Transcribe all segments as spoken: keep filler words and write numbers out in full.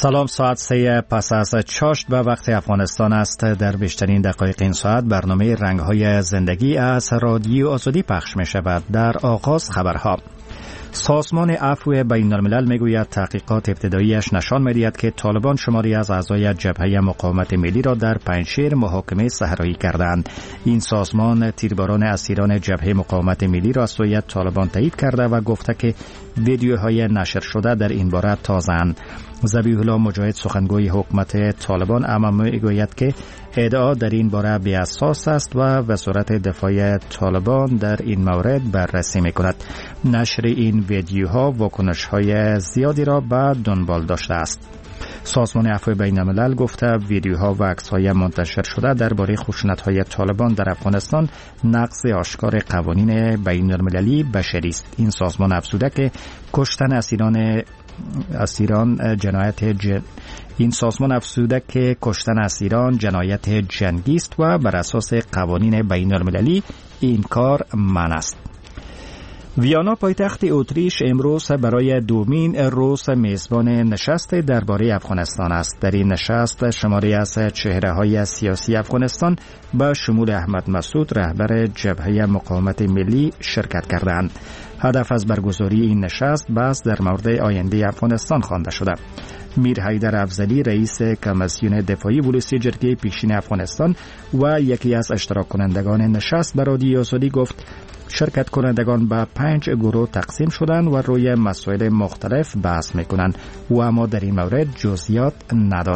سلام، ساعت سه پس از چاشت به وقت افغانستان است. در بیشترین دقایق این ساعت برنامه رنگ‌های زندگی از رادیو آزادی پخش می شود. در آغاز خبرها. سازمان عفو بین الملل میگوید تحقیقات ابتداییش نشان می‌دهد که طالبان شماری از اعضای جبهه مقاومت ملی را در پنجشیر محاکمه صحرایی کردند. این سازمان تیرباران اسیران جبهه مقاومت ملی را از سوی طالبان تایید کرده و گفته که ویدیوهای نشر شده در این باره تازه‌اند. ذبیح الله مجاهد سخنگوی حکومت طالبان اما میگوید که ادعا در این باره بی‌اساس است و وزارت دفاع طالبان در این مورد بررسی می‌کند. نشر این ویدیوها واکنش‌های زیادی را به دنبال داشته است. سازمان عفو بین الملل گفته ویدیوها و عکس‌های منتشر شده درباره خشونت‌های طالبان در افغانستان نقض آشکار قوانین بین المللی بشری است. این سازمان افزوده که کشتن اسیران اسیران جنایت جن... این سازمان افزوده که کشتن اسیران جنایت جنگی است و بر اساس قوانین بین المللی این کار منع است. ویانا پایتخت اتریش امروز برای دومین روز میزبان نشست درباره افغانستان است. در این نشست شماری از چهره‌های سیاسی افغانستان به شمول احمد مسعود رهبر جبهه مقاومت ملی شرکت کردند. هدف از برگزاری این نشست بحث در مورد آینده افغانستان خوانده شده. میر حیدر افضلی رئیس کمیسیون دفاعی ولسی جرگه پیشین افغانستان و یکی از اشتراک کنندگان نشست به رادیو آزادی گفت شرکت کنندگان به پنج گروه تقسیم شدند و روی مسائل مختلف بحث میکنند و اما در این مورد جزئیات نداد.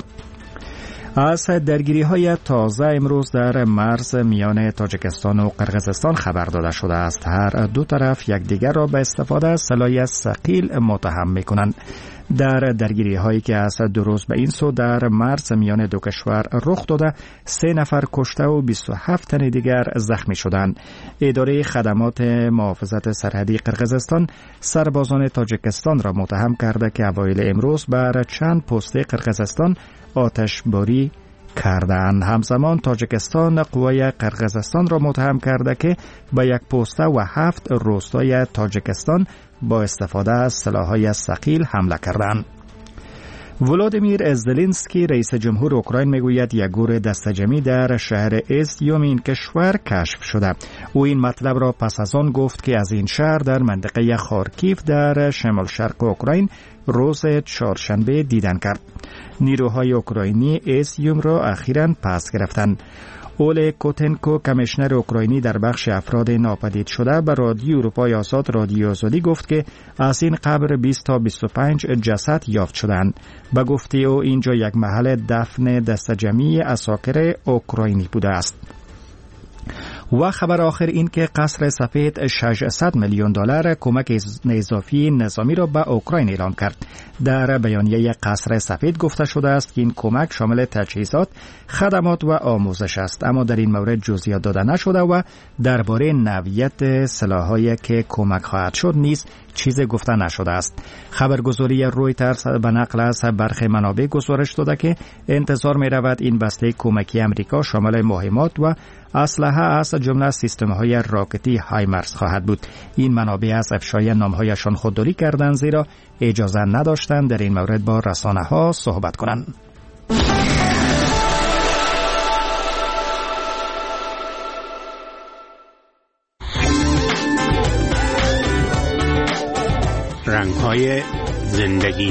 از درگیری های تازه امروز در مرز میان تاجیکستان و قرقیزستان خبر داده شده است. هر دو طرف یکدیگر را به استفاده از سلاح ثقیل متهم میکنند. در درگیری هایی که از دو روز به این سو در مرز میان دو کشور رخ داده سه نفر کشته و بیست و هفت تن دیگر زخمی شدند. اداره خدمات محافظت سرحدی قرقیزستان سربازان تاجیکستان را متهم کرده که اوایل امروز بر چند پست قرقیزستان آتشباری کردند. همزمان تاجیکستان قوای قرقیزستان را متهم کرده که به یک پسته و هفت روستای تاجیکستان با استفاده از سلاح‌های ثقیل حمله کردند. ولادیمیر زلنسکی رئیس جمهور اوکراین میگوید یک گور دسته‌جمعی در شهر ایزیوم این کشور کشف شده. او این مطلب را پس از آن گفت که از این شهر در منطقه خارکیف در شمال شرق اوکراین روز چهارشنبه دیدن کرد. نیروهای اوکراینی ایزیوم را اخیراً پس گرفتند. اول کوتنکو کمیشنر اوکراینی در بخش افراد ناپدید شده به رادیو اروپای آزاد رادیو آزادی گفت که از این قبر بیست تا بیست و پنج جسد یافت شدند. به گفته او اینجا یک محل دفن دسته‌جمعی اساکر اوکراینی بوده است. و خبر آخر این که قصر سفید ششصد میلیون دلار کمک اضافی نظامی را به اوکراین اعلام کرد. در بیانیه قصر سفید گفته شده است که این کمک شامل تجهیزات، خدمات و آموزش است، اما در این مورد جزئیات داده نشده و درباره نوعیت سلاح‌هایی که کمک خواهد شد نیز چیزی گفته نشده است. خبرگزاری رویترز به نقل از برخی منابع گزارش داده که انتظار می رود این بسته کمکی امریکا شامل مهمات و اسلحه از جمله سیستم‌های راکتی هایمرس خواهد بود. این منابع از افشای نام‌هایشان خودداری کردند زیرا اجازه نداشتند در این مورد با رسانه‌ها صحبت کنند. رنگ‌های زندگی.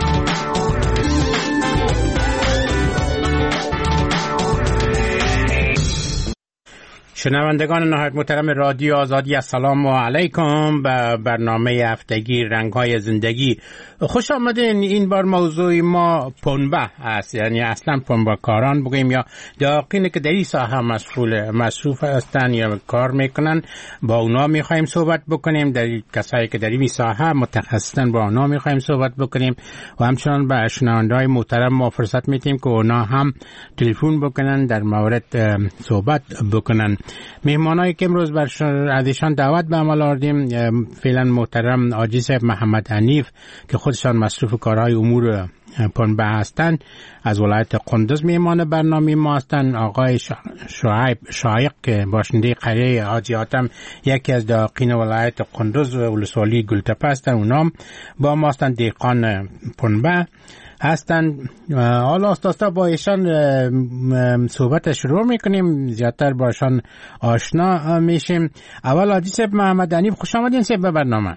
شنوندگان نهایت محترم رادیو آزادی، السلام علیکم. به برنامه هفتگی رنگ‌های زندگی خوش آمدین. این بار موضوع ما پنبه است، یعنی اصلا پنبه کاران بگیم یا دقیقی که در این ساحه مسئول مصروف هستن یا کار میکنن، با اونا میخوایم صحبت بکنیم. در کسایی که در این ساحه متخصصن با اونا میخوایم صحبت بکنیم و همچنان به شنونده‌های محترم ما فرصت میدیم که اونا هم تلفن بکنن در مورد صحبت بکنن. مهمانایی که امروز بر ازشان دعوت به عمل آوردیم فعلا محترم حاجی صاحب محمد حنیف که خودشان مصروف کارهای امور پنبه هستند، از ولایت قندوز مهمان برنامه ما هستند. آقای شعیب شایق که باشنده قریه حاجی حاتم، یکی از داقین ولایت قندوز و ولسوالی گلتپه هستند، اونام با ما هستند دهقان پنبه. هستند. حالا استاد با ایشان صحبت شروع میکنیم، زیادتر باشان آشنا میشیم. اول حاجی صاحب محمد حنیف، خوش آمدین صاحب به برنامه.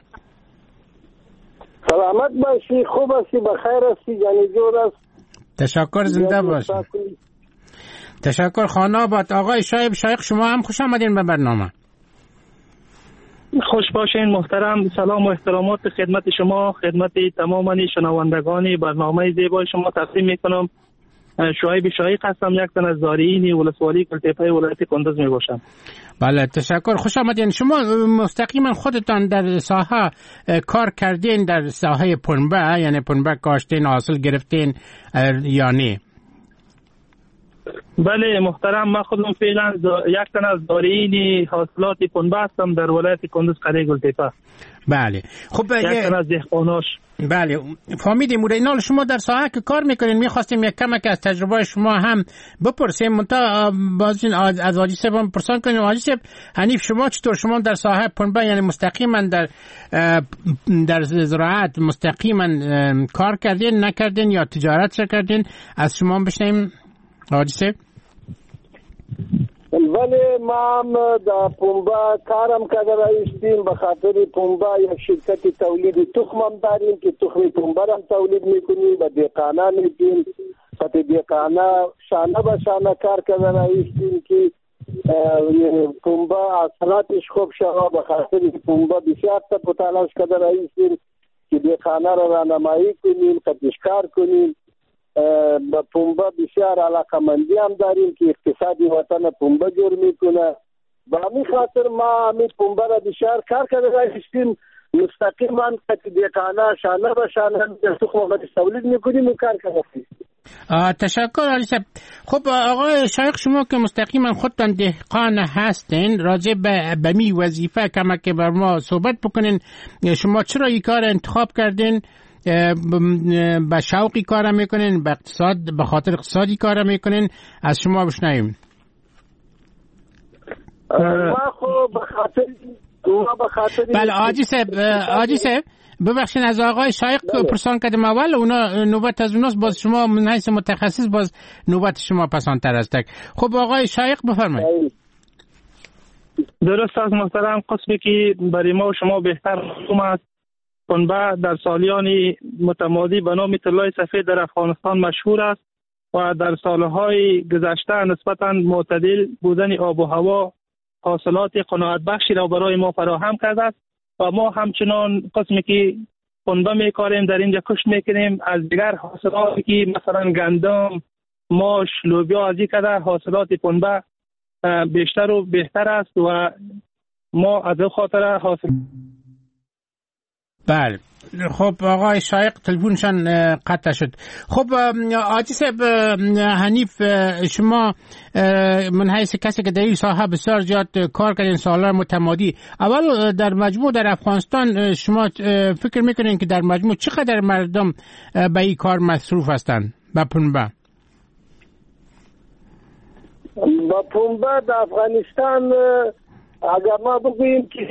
سلامت باشی، خوب هستی، بخیر هستی، یعنی جور است. تشکر، زنده باشی. تشکر. خانه آباد. آقای شایب شایق، شما هم خوش آمدین به برنامه. خوش باشین محترم. سلام و احترامات خدمت شما، خدمت تمام شنوندگان برنامه زیبای شما تقدیم میکنم. شعیب شایق هستم، یک تن از زارعین ولسوالی کلتپه ولایت کندز می باشم. بله تشکر، خوش آمدین. شما مستقیما خودتان در ساحه کار کردین، در ساحه پنبه، یعنی پنبه کاشتین، حاصل گرفتین یا نه؟ بله محترم، من خودم فعلا یک تن از زارعین حاصلات پنبه هستم در ولایت کندز قریه گلتپه. بله خب یک تن از دهقاناش. بله فهمیدیم. مورینال شما در ساحه که کار میکنین، میخواستیم یک کمک از تجربه شما هم بپرسیم، منتها بازین از حاجی صاحب هم پرسان کنیم. حاجی صاحب حنیف، شما چطور، شما در ساحه پنبه یعنی مستقیما در در زراعت مستقیما کار کردین نکردین یا تجارت کردین؟ از شما بشنیم حاجی صاحب. ولی ما هم در پنبه کارم کرده رایستیم، به خاطر پنبه یک شرکت تولید تخم هم داریم که تخم پنبه هم تولید میکنیم، به دهقانه میدیم، به دهقانه شانه به شانه کار کرده رایستیم که پنبه حاصلاتش خوب شود. به خاطر پنبه بسیار تا تلاش کرده رایستیم که دهقانه را راهنمایی کنیم، کشتکار کنیم. با پنبه بسیار علاقمندی هم داریم که اقتصادی وطن پنبه جور میکنه. با همین خاطر ما همین پنبه را بسیار کار کرده رایستیم، مستقیما که دهقانه شانه به شانه تخم تولید میکنیم و کار کرده. تشکر علی صاحب. خب آقای شایق، شما که مستقیما خودتان دهقان هستین، راجع به می وظیفه کمک که بر ما صحبت بکنین. شما چرا این کار انتخاب کردین؟ به شوقی کار میکنین، به اقتصاد، به خاطر اقتصادی کار میکنین؟ از شما بشنویم. ما خب به خاطر ما به خاطر بله حاجی صاحب، حاجی صاحب ببخشید از آقای شایق پرسان کردم اول، اونا نوبت از اوناست، باز شما من حیث متخصص باز نوبت شما پسانتر است. خب آقای شایق بفرمایید. درست است محترم. قسمی که برای ما و شما بهتر معلوم است، پنبه در سالیان متمادی به نام طلای سفید در افغانستان مشهور است و در سالهای گذشته نسبتاً معتدل بودن آب و هوا حاصلات قناعت بخشی را برای ما فراهم کرده است و ما همچنان قسمی که پنبه میکاریم در اینجا کشت میکنیم. از دیگر حاصلاتی که مثلا گندم، ماش، لوبیا از این قدر حاصلات پنبه بیشتر و بهتر است و ما از این خاطر حاصل. بله خب آقای شایق تلفنشان قطع شد. خب حاجی صاحب حنیف، شما من حیث کسی که در این ساحه بسیار زیاد کار کردین سال‌های متمادی، اول در مجموع در افغانستان شما فکر میکنین که در مجموع چقدر مردم به این کار مصروف هستند به پنبه؟ با پنبه در افغانستان اگر ما بگوییم که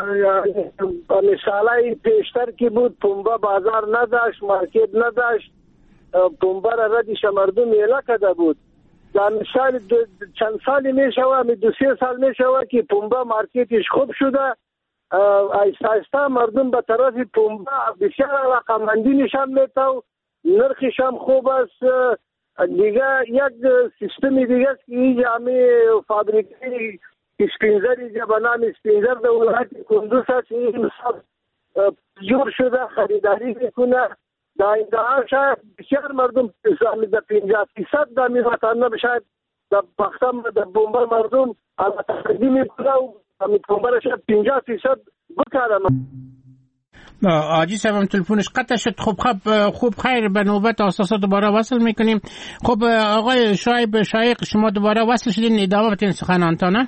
سالهای پیشتر که بود پنبه بازار نداشت، مارکت نداشت، پنبه را ردیش مردم میله کده بود. در مثال چند سالی می شود، دو سه سال می شود که پنبه مارکتش خوب شده، آیسته آیسته مردم به طرف پنبه بسیار علاقمندی نشان میده، نرخش هم خوب است. دیگه یک سیستم دیگه است که این جامعه فابریکی اسپینزری که به نام اسپینزر در ولایت کندز است، این جور شده خریداری میکنه. در این دهان شاید بسیار مردم در پنجاه فیصد در میوطن بشاید در پختم در بومبر مردم علا تقدیم میکنه و بومبر شاید پنجاه فیصد بکارم. آجی صاحبم تلفونش قطع شد. خب خب خوب خیر، به نوبت اساسا دوباره وصل میکنیم. خب آقای شایب شایق، شما دوباره وصل شدین، ادامه بتین سخنانتانه.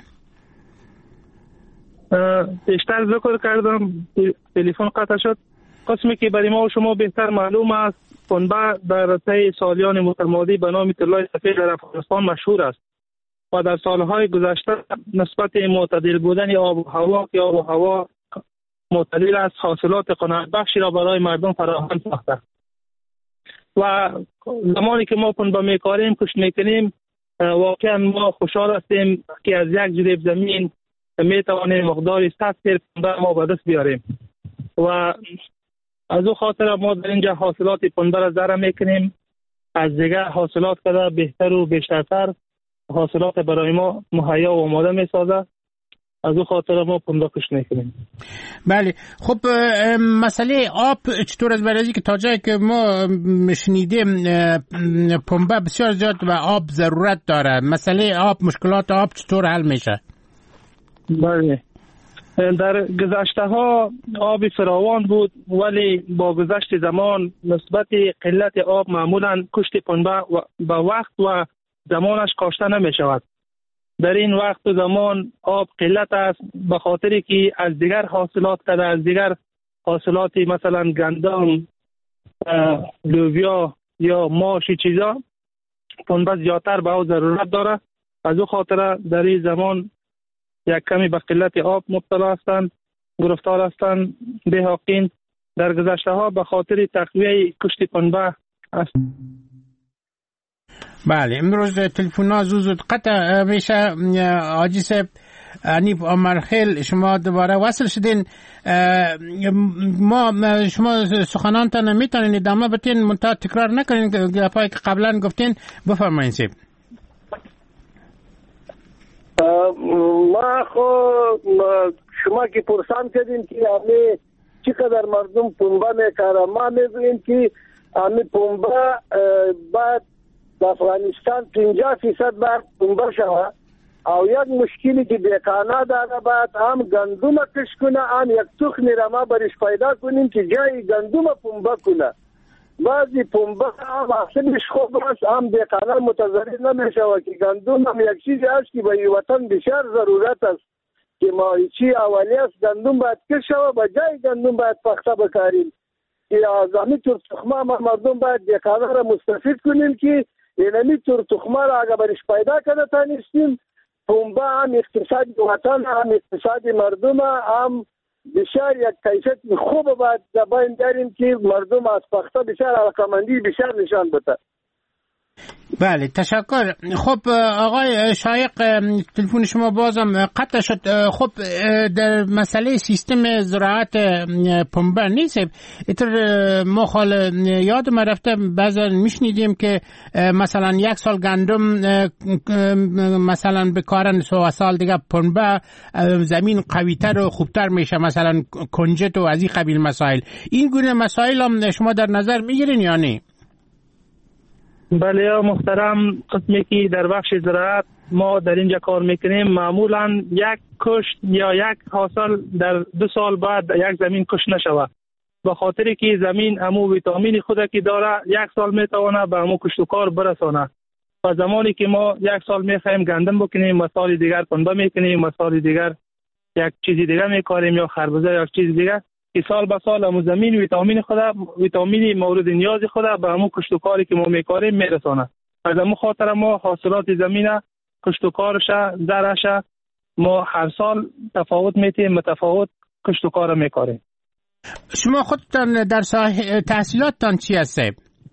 بیشتر ذکر کردم، تلفن قطع شد. قسمی که برای ما و شما بهتر معلوم است، پنبه در طی سالیان متمادی به نام طلای سفید در افغانستان مشهور است و در سالهای گذشته نسبت معتدل بودن آب و هوا که آب و هوا معتدل است، حاصلات قناعت بخشی را برای مردم فراهم ساخته. و زمانی که ما پنبه میکاریم کشت میکنیم واقعا ما خوشحال هستیم که از یک جریب زمین میتوانیم مقداری صد سیر پنبه ما به دست بیاریم و از او خاطر ما در اینجا حاصلات پنبه را ذره میکنیم از دیگر حاصلات کده بهتر و بیشترتر حاصلات برای ما مهیا و آماده میسازه. از او خاطر ما پنبه کشت میکنیم. بله خب مسئله آب چطور از برای که تا جایی که ما شنیدیم پنبه بسیار زیاد و آب ضرورت داره، مسئله آب مشکلات آب چطور حل میشه؟ بله در گذشته ها آب فراوان بود ولی با گذشت زمان نسبت قلت آب معمولا کشت پنبه به وقت و زمانش کاشته نمی شود. در این وقت و زمان آب قلت است به خاطری که از دیگر حاصلات کده از دیگر حاصلاتی مثلا گندم لوبیا یا ماشی چیزا پنبه زیادتر به او ضرورت داره. از او خاطر در این زمان یک کمی به قلت آب مبتلا هستند، گرفتار هستند دهقان. در گذشته ها به خاطر تقویه کشت پنبه است. بله امروز تلفن ها زود قطع میشه. حاجی صاحب انیف عمرخیل شما دوباره وصل شدین. ما شما سخنانتان نمیتونین ادامه بتین منتها تکرار نکنین گپایی که قبلا گفتین. بفرمایید صاحب. ما خو شما که پرسان کردین که همه چقدر مردم پنبه میکاره، ما میگوییم که همه پنبه بعد در افغانستان پنجاه فیصد باید پنبه شود او یک مشکلی که بیکانه داره باید هم گندم کش کنه هم یک تخمی را ما برش پیدا کنیم که جای گندم پنبه کنه. بعضی پنبه هم اصلش خوب است هم بیکانه متضرر نمیشه که گندم هم یک چیزی است که به وطن بسیار ضرورت است که ما چی اولی است گندم باید کش شود و جای گندم باید پخته بکاریم که از همین طور تخمه ما مردم باید بیکانه را مستفید کنیم که اینمی طور تخمه را اگر برش پیدا کنه تانستیم پنبه هم اقتصاد وطن هم اقتصاد مردم هم بسیار یک کیفیت خوب باید دباین داریم که مردم از پخته بسیار علاقمندی بسیار نشان بده. بله تشکر. خب آقای شایق تلفن شما بازم قطع شد. خب در مسئله سیستم زراعت پنبه نیست اتر ما خال یاد ما رفته بعضا میشنیدیم که مثلا یک سال گندم مثلا بکارن سو سال دیگه پنبه زمین قویتر و خوبتر میشه مثلا کنجد و از این قبیل مسائل. این گونه مسائل هم شما در نظر میگیرین یا نه؟ بله یا محترم، قسمی که در بخش زراعت ما در اینجا کار میکنیم معمولا یک کشت یا یک حاصل در دو سال بعد یک زمین کشت نشود به خاطری که زمین امو ویتامین خود که داره یک سال میتونه به امو کشت و کار برسانه و زمانی که ما یک سال میخوایم گندم بکنیم و سال دیگر پنبه میکنیم و سال دیگر یک چیزی دیگر میکاریم یا خربزه یا چیز دیگر که سال به سال همون زمین ویتامین خود ویتامین مورد نیاز خود به همون کشت و کاری که ما میکاریم میرسانه. از همون خاطر ما حاصلات زمین کشت و کارش زرعش ما هر سال تفاوت میتیم متفاوت کشت و کار میکاریم. شما خودتان در ساحه تحصیلاتتان چی هسته؟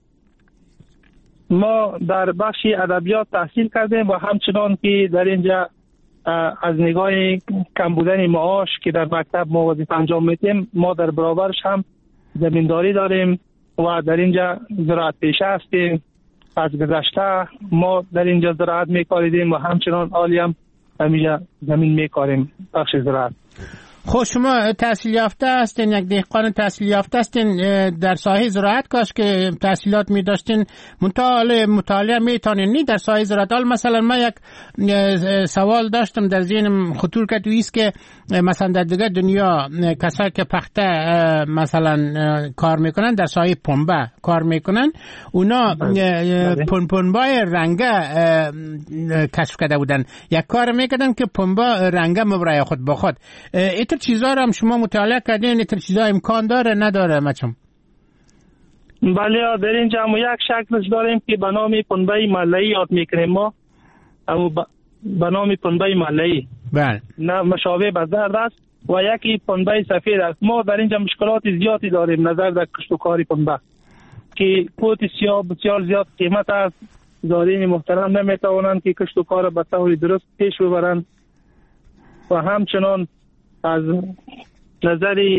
ما در بخش ادبیات تحصیل کردیم و همچنان که در اینجا از نگاه کم بودن معاش که در مکتب ما وظیفه انجام میدیم ما در برابرش هم زمینداری داریم و در اینجا زراعت پیشه هستیم. از گذشته ما در اینجا زراعت میکاریدیم و همچنان حالی هم همینجا زمین میکاریم بخش زراعت. خب شما تحصیل یافته هستین، یک دهقان تحصیل یافته هستین در ساحه زراعت کاش که تحصیلات می داشتین مطالعه مطالعه میتونین نی در ساحه زراعت. حال مثلا من یک سوال داشتم در ذهنم خطور کرد است که مثلا در دیگه دنیا کسایی که پخته مثلا کار میکنن در ساحه پنبه کار میکنن اونا پن پنبه رنگه کشف کرده بودن، یک کار میکردن که پنبه رنگه مبرای خود با خود. ایتر چیزا رو هم شما مطالعه کردین؟ ایتر چیزا امکان داره نداره مچم؟ بله در اینجا ما یک شکلش داریم که به نام پنبه محله‌ای یاد میکنیم ما، اما به نام پنبه محله‌ای بله نه مشابه به زرد است و یکی پنبه سفید است. ما در اینجا مشکلات زیادی داریم نظر در کشت و کاری پنبه. که کوت سیاه بسیار زیاد قیمت است. زائرین محترم نمیتوانند که کشت و کار به طور درست پیش ببرند و همچنان از نظر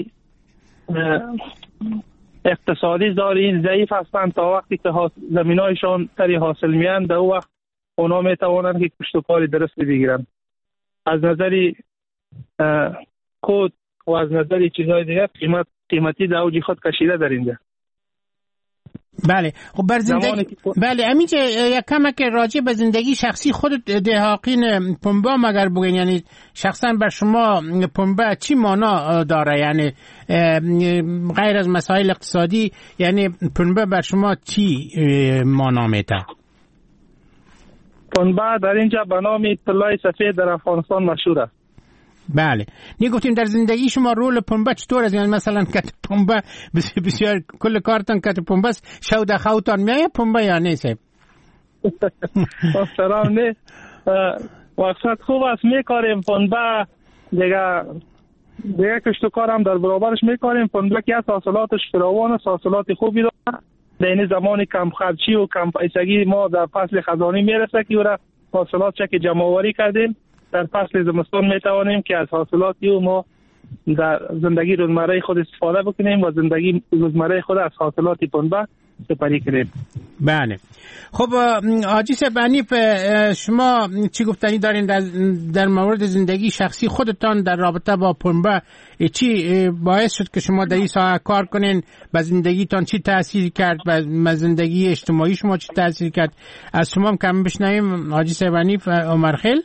اقتصادی زائرین ضعیف هستند. تا وقتی که زمینایشان تری حاصل میان در وقت اونا میتوانند که کشت و کار درست بگیرند. از نظر کود و از نظر چیزهای دیگر قیمت قیمتی در اوج خود کشیده در اینجا. بله خب بر زندگی بله همینجا یک کمک راجع به زندگی شخصی خود دهاقین پنبه مگر بگین، یعنی شخصا بر شما پنبه چی معنا داره؟ یعنی غیر از مسائل اقتصادی، یعنی پنبه بر شما چی معنا میده؟ پنبه در اینجا به نام طلای سفید در افغانستان مشهور است. بله نی گفتیم در زندگی شما رول پنبه چطور است؟ یعنی مثلا کت پنبه بسیار کل کارتان کت پنبه است، شو در خوتان میایه پنبه یا نه صاحب؟ محترم نه وقت خوب است میکاریم پنبه دیگه دیگه کشت و کارم در برابرش میکاریم. پنبه که از حاصلاتش فراوان است، حاصلات خوبی داره. در این زمان کم خرچی و کم پیسگی ما در فصل خزانی میرسه که را حاصلات چک جمع آوری کردیم. در فصل زمستان میتوانیم که از حاصلاتی و ما در زندگی روزمره خود استفاده بکنیم و زندگی روزمره خود از حاصلات پنبه سپری کنیم. بله خب حاجی صاحب حنیف، شما چی گفتنی دارین در, در مورد زندگی شخصی خودتان در رابطه با پنبه؟ چی باعث شد که شما در این ساحه کار کنین؟ به زندگیتان چی تاثیر کرد؟ به زندگی اجتماعی شما چی تاثیر کرد؟ از شما هم کم بشنویم حاجی صاحب حنیف عمرخیل.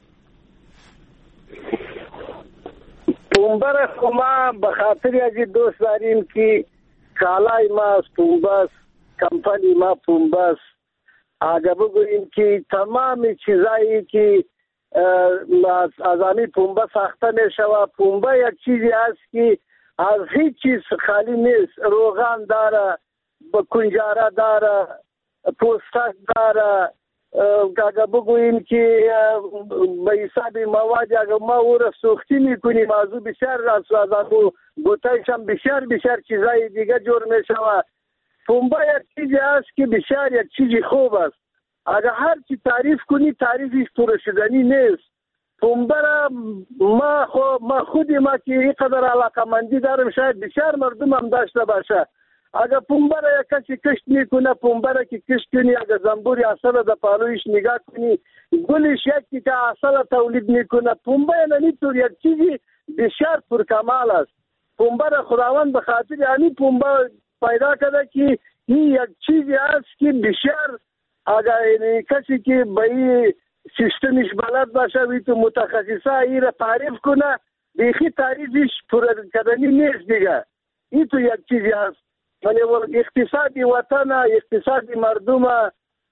پنبه را ما به خاطر از دوست داریم که کالای ما از پنبه است، کمپانی ما پنبه است. اگه بگوییم که تمام چیزایی که از آمی پنبه ساخته می شود، پنبه یک چیزی است که از هیچ چیز خالی نیست. روغن داره، کنجاره داره، پوستک داره. اگه بگوییم که به حساب مواد اگه ما او را سوختی میکنیم از او بسیار از او گوتایش هم بسیار بسیار چیزای دیگه جور میشود. پنبه یک چیزی است که بسیار یک چیزی خوب است. اگه هر چی تعریف کنی تعریفش پرشدنی نیست. پنبه را ما, خو ما خودی ما که اینقدر علاقمندی دارم شاید بسیار مردم هم داشته باشه. اگر پنبه را یک کسی کشت میکنه، پنبه را که کشت کنی اگر زنبوری اصل در پالویش نگاه کنی گلش یکی که اصل تولید میکنه. پنبه نمیتور یک چیزی بسیار پرکمال است. پنبه را خداوند به خاطر یعنی پنبه پیدا کرده که این یک چیزی است که بسیار اگر کسی که به این سیستمش بلد باشه وی تو متخصصه ای را تعریف کنه بیخی تعریفش پرکردنی نیست دیگه. این تو یک چیزی است. ولی اقتصادی وطن، اقتصادی مردم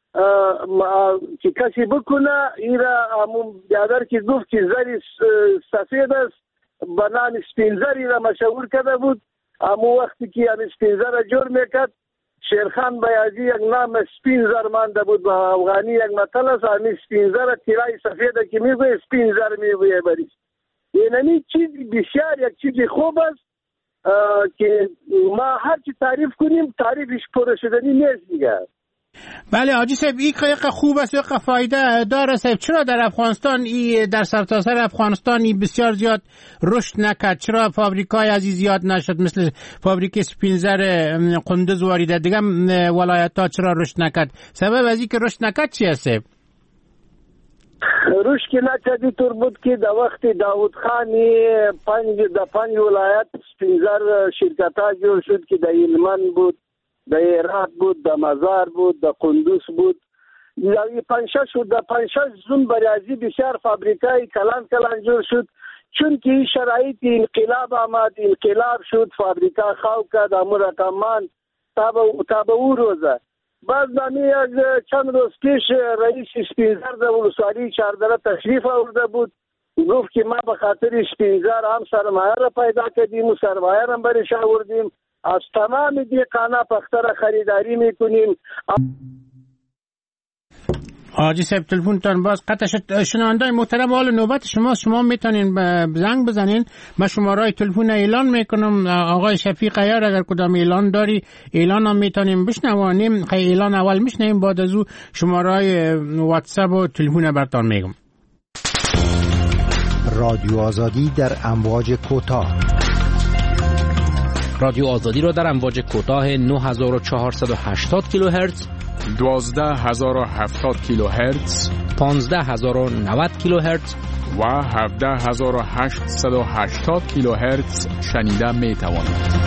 که کسی بکنه این را همون بیادر که گفت که زری سفید است به نام سپینزری را مشهور کرده بود. همون وقتی که هم سپینزر را جور میکرد شیرخان بیازی یک نام سپینزر مانده بود. به افغانی یک مطل است همین سپینزر تیرای سفید که میگوی سپینزر میگوی بریش. این چیزی بسیار یک چیزی خوب است که ما هر چی تعریف کنیم تعریفش پرشدنی نیست دیگه. بله حاجی صاحب این که خوب است یا فایده داره صاحب. چرا در افغانستان ای در سرتاسر افغانستان ای بسیار زیاد رشد نکرد؟ چرا فابریکای ازی زیاد نشد مثل فابریک سپینزر قندوز واریده دیگه ولایت ها چرا رشد نکرد؟ سبب ازی که رشد نکرد چی است صاحب؟ روش که نکردی طور بود که در وقت داود خانی پنج در پنج ولایت سپینزر شرکت ها جور شد که در هلمند بود، در هرات بود، در مزار بود، در قندوز بود. در پنجشش شد در پنجشش زون بریازی بسیار فابریکای کلان کلان جور شد. چون که این شرایط انقلاب آمد، انقلاب شد، فابریکا خاو کرد امور رقمان تا به او روزه. بعد نمی از چند روز پیش رئیس سپینزر در ولسوالی چهاردره تشریف آورده بود. گفت که ما به خاطر سپینزر هم سرمایه را پیدا کردیم و سرمایه را برش آوردیم. از تمام دیقانا پخته را خریداری میکنیم. آجی صاحب تلفنتان باز قطع شد. شنوندای محترم، حال نوبت شما شما میتونین زنگ بزنین. من شماره تلفن اعلان میکنم. آقای شفیق عیار اگر کدام اعلان داری اعلان هم میتونیم بشنوانیم. خیلی اعلان اول میشنویم، بعد از او شماره واتساپ و تلفن براتون میگم. رادیو آزادی در امواج کوتاه. رادیو آزادی را در امواج کوتاه نه هزار و چهارصد و هشتاد کیلوهرتز، دوازده هزار و هفتاد کیلوهرتز، پانزده هزار و نود کیلوهرتز و هفده هزار و هشتصد و هشتاد کیلوهرتز شنیده می توانید.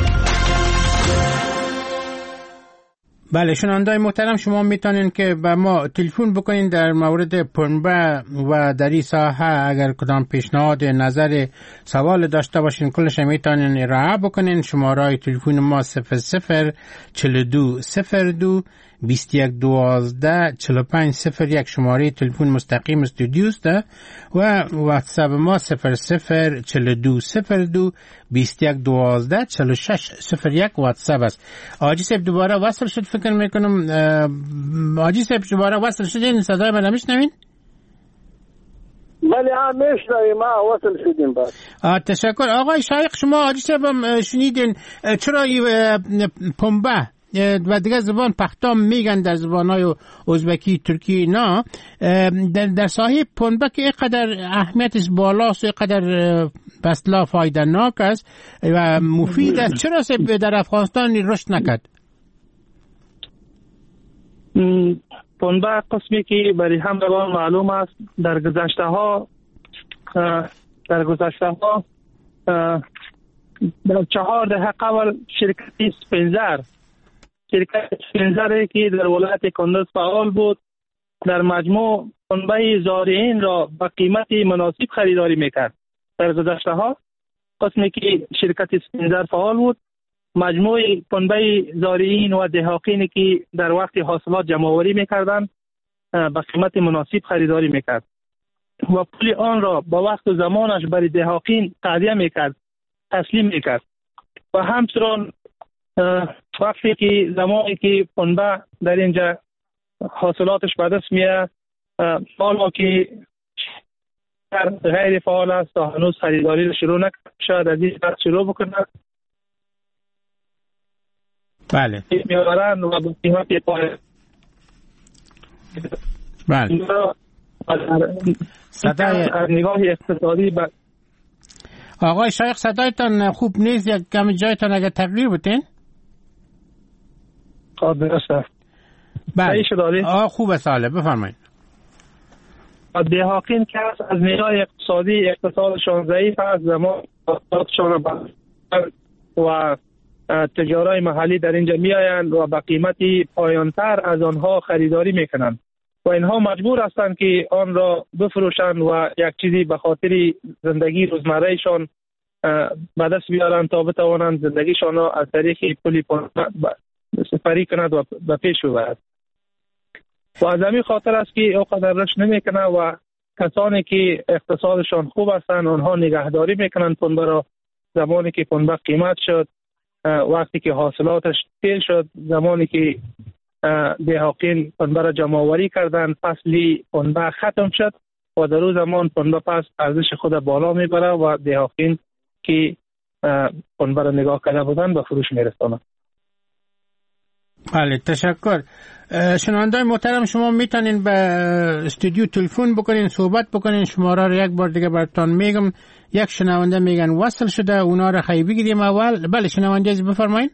بله شنوندای محترم، شما میتونین که به ما تلفن بکنین در مورد پنبه و در این ساحه. اگر کدام پیشنهاد نظر سوال داشته باشین کلش میتونین ارائه بکنین. شماره تلفن ما صفر صفر چهل و دو صفر دو بیست و یک دوازده چهل و پنج صفر یک شماره تلفن مستقیم استودیوست و واتساپ ما صفر صفر چهل و دو صفر دو بیست و یک دوازده چهل و شش صفر یک واتساپ است. آجی صاحب دوباره وصل شد فکر میکنم. آجی صاحب دوباره وصل شدین؟ صدای من نمیشنوین؟ بله ها میشنویم، ما وصل شدیم. بعد تشکر. آقای شایق شما آجی صاحب شنیدین چرا پنبه و دیگه زبان پختام میگن در زبانهای ازبکی ترکی نه در, در ساحه پنبه که اینقدر اهمیتش بالاست و اینقدر بسلا فایده ناک است و مفید است، چرا در افغانستان رشد نکرد؟ پنبه قسمی که برای همگان معلوم است در گذشته ها در گذشته ها در چهار دهه قبل شرکت سپنزر شرکت سپنزری که در ولایت کندز فعال بود در مجموع پنبه زارعین را با قیمت مناسب خریداری میکرد. در گذشته ها قسمی که شرکت سپنزر فعال بود مجموع پنبه زارعین و دهقانی که در وقت حاصلات جمع‌آوری میکردند با قیمت مناسب خریداری میکرد و پول آن را با وقت و زمانش برای دهقان تهیه میکرد، تسلیم میکرد. و همچنین وقتی که زمانی که پنبه در اینجا حاصلاتش به دست میاد، حالا که غیر فعال است و هنوز خریداری رو شروع نکرد، شاید از این بعد شروع بکنند. بله میارن و به قیمت پای بله صدای از نگاه اقتصادی ب... آقای شایخ صدایتان خوب نیست، یک کم جایتان اگر تغییر بتین. آه درسته. بله آه خوب ساله بفرمایید. دهقان که از نگاه اقتصادی اقتصادشان ضعیف است، زمان اقتصادشان و تجارای محلی در اینجا می آیند و با قیمتی پایانتر از آنها خریداری میکنند و اینها مجبور هستند که آن را بفروشند و یک چیزی به خاطر زندگی روزمرهشان به دست بیارند تا بتوانند زندگیشان را از طریق پول سپری کند و به پیش ببرد. و از همین خاطر است که اوقدر رشد نمیکنه و کسانی که اقتصادشان خوب هستند آنها نگهداری میکنند پنبه را. زمانی که پنبه قیمت شد، وقتی که حاصلاتش تیل شد، زمانی که دهقان پنبه را جمع آوری کردند، فصلی پنبه ختم شد و در اون زمان پنبه پس ارزش خود بالا میبره و دهقان که پنبه را نگاه کرده بودن به فروش میرسانند. بله تشکر. شنوندای محترم شما میتونین به استودیو تلفن بکنین، صحبت بکنین. شماره رو یک بار دیگه براتون میگم. یک شنونده میگن وصل شده، اونا رو خیلی بگیریم اول. بله شنونده از بفرمایین.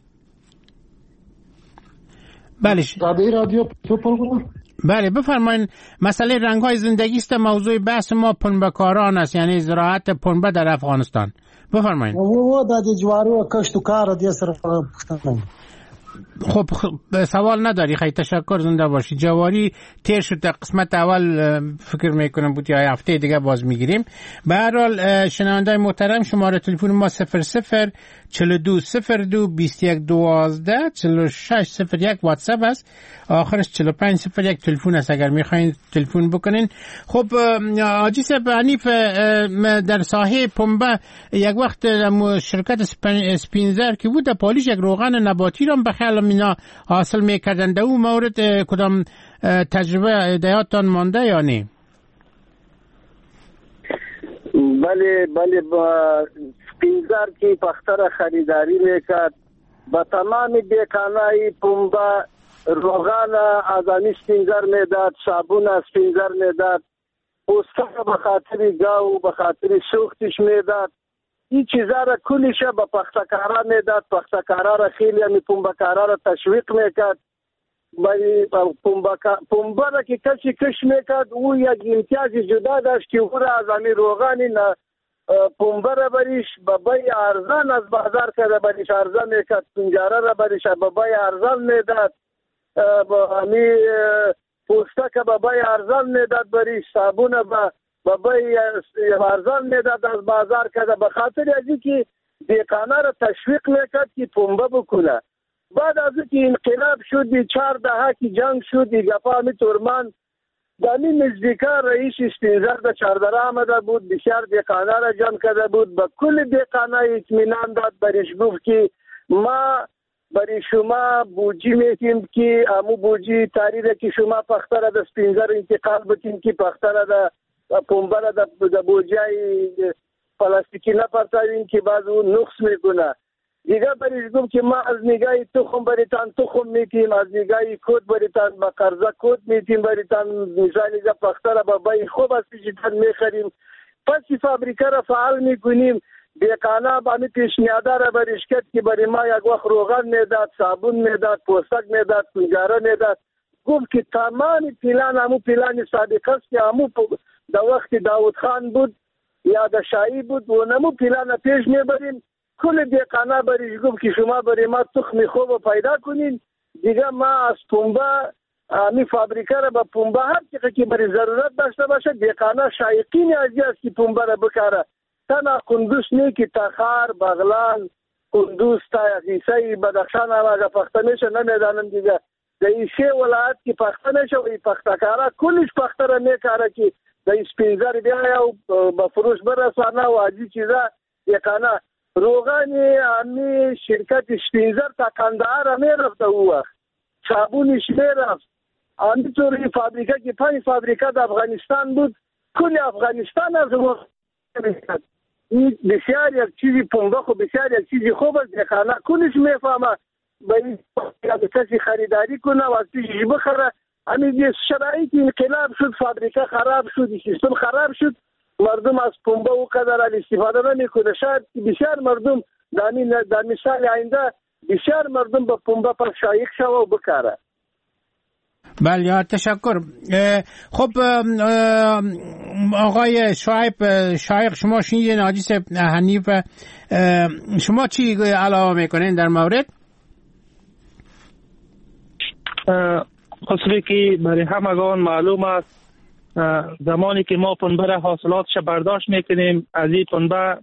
بله رادیو بله بفرمایین. مسئله رنگ‌های زندگی است موضوع بحث ما، پنبه‌کاران است، یعنی زراعت پنبه در افغانستان. بفرمایین. و د جواری و کشت و کار دې سره خب سوال نداری، خیلی تشکر، زنده باشی. جواری تیر شد قسمت اول، فکر میکنم بود یا هفته دیگه باز میگیریم. به هر حال شنوندای محترم شماره تلفن ما صفر صفر چهل و دو صفر دو بیست و یک دوازده چهل و شش صفر یک واتساپ است، آخرش چهل و پنج صفر یک تلفن است اگر میخواین تلفن بکنین. خب آجی صاحب حنیف، در ساحه پنبه یک وقت شرکت اسپینزر که بود پالیش یک روغن نباتی را بخیر حال اینا حاصل میکردن در اون مورد کدام تجربه دیاتان مانده یا نه؟ بله بله با سپینزر که پختر خریداری میکرد با تمام دیکانای پنبه روغان از آمی سپینزر میداد، صابون از سپینزر میداد، پوستک به خاطر گاو به خاطر سوختش میداد. این چیزا را کلیش به پختکارا میداد. پختکارا را خیلی همی پنبکارا را تشویق میکرد. بلی پنبه را که کسی کش میکرد او یک امتیاز جدا داشت که او را از آمی روغانی پنبه را بریش به بای ارزان از بازار کرده بریش ارزان میکرد. پنجاره را بریش به بای ارزان میداد، همی پوستک به بای ارزان میداد بریش، صابون به بای ارزان میداد از بازار کرده. به خاطر از اینکه دیکانه را تشویق میکرد که پنبه بکنه. بعد از اینکه انقلاب شد، چهار دهه که جنگ شد، گپا همی ترمان دمی نزدیکا رئیس سپینزر در چاردره آمده بود، بسیار دیکانه را جمع کرده بود، به کل دیکانه اطمینان داد، بریش گفت که ما برای شما بوجی میتیم که امو بوجی تاریده که شما پختره در سپینزر انتقال بتیم که پختره در پنبه را در بوجای پلاستیکی نپرتاویم که بعض اون نقص میکنه. دیگه بریش گفت که ما از نگاه تخم بریتان تخم میتیم، از نگاه کود بریتان با قرضه کود میتیم بریتان، مثالی که پختره با بای خوب از پیشتان میخریم، پس فابریکه را فعال میکنیم. دیکانه با می پیشنیاده را بریش کرد که برای ما یک وقت روغن میداد، صابون میداد، پوستک میداد، پنجاره میداد. گفت که تمام پلان همو پلان سابقه است که همو در وقت داود خان بود یا در شاهی بود و نمو پلان پیش میبریم. کل دیکانه بریش گفت که شما برای ما تخم خوب پیدا کنین، دیگه ما از پنبه می فابریکه را با پنبه هر چیزی که برای ضرورت داشته باشه دیکانه شایقین ازی است که پنبه را بکاره. تنها قندوز نی که تخار، بغلان، قندوز تا یقیسه بدخشان هم اگه پخته میشه نمیدانم دیگه. در ایشه ولایت که پخته میشه و ای پختکارا کلش پخته را میکاره که در سپینزر بیایا و با فروش برسانه و ازی چیزا یکانه. روغانی همی شرکت سپینزر تا کندهار را میرفته او وقت، صابونش میرفت. همینطور فابریکه که پنج فابریکه در افغانستان بود، کل افغانستان از او میکرد. این بسیار یک چیزی پنبه خو بسیار یک چیزی خوب است. دیکانه کلش میفهمه به این کسی خریداری کنه و از پیشش بخره. همین شرایط انقلاب شد، فابریکه خراب شد، سیستم خراب شد، مردم از پنبه او قدر استفاده نمیکنه. شاید بسیار مردم در مثال آینده بسیار مردم به پنبه پر شایق شوه و بکاره. بله تشکر. خب آقای شعیب شایق، شما شنیدین حدیث حنیف، شما چی علاوه میکنین در مورد؟ خصوصی که برای همگان معلوم است زمانی که ما پنبه را حاصلاتش برداشت میکنیم، از این پنبه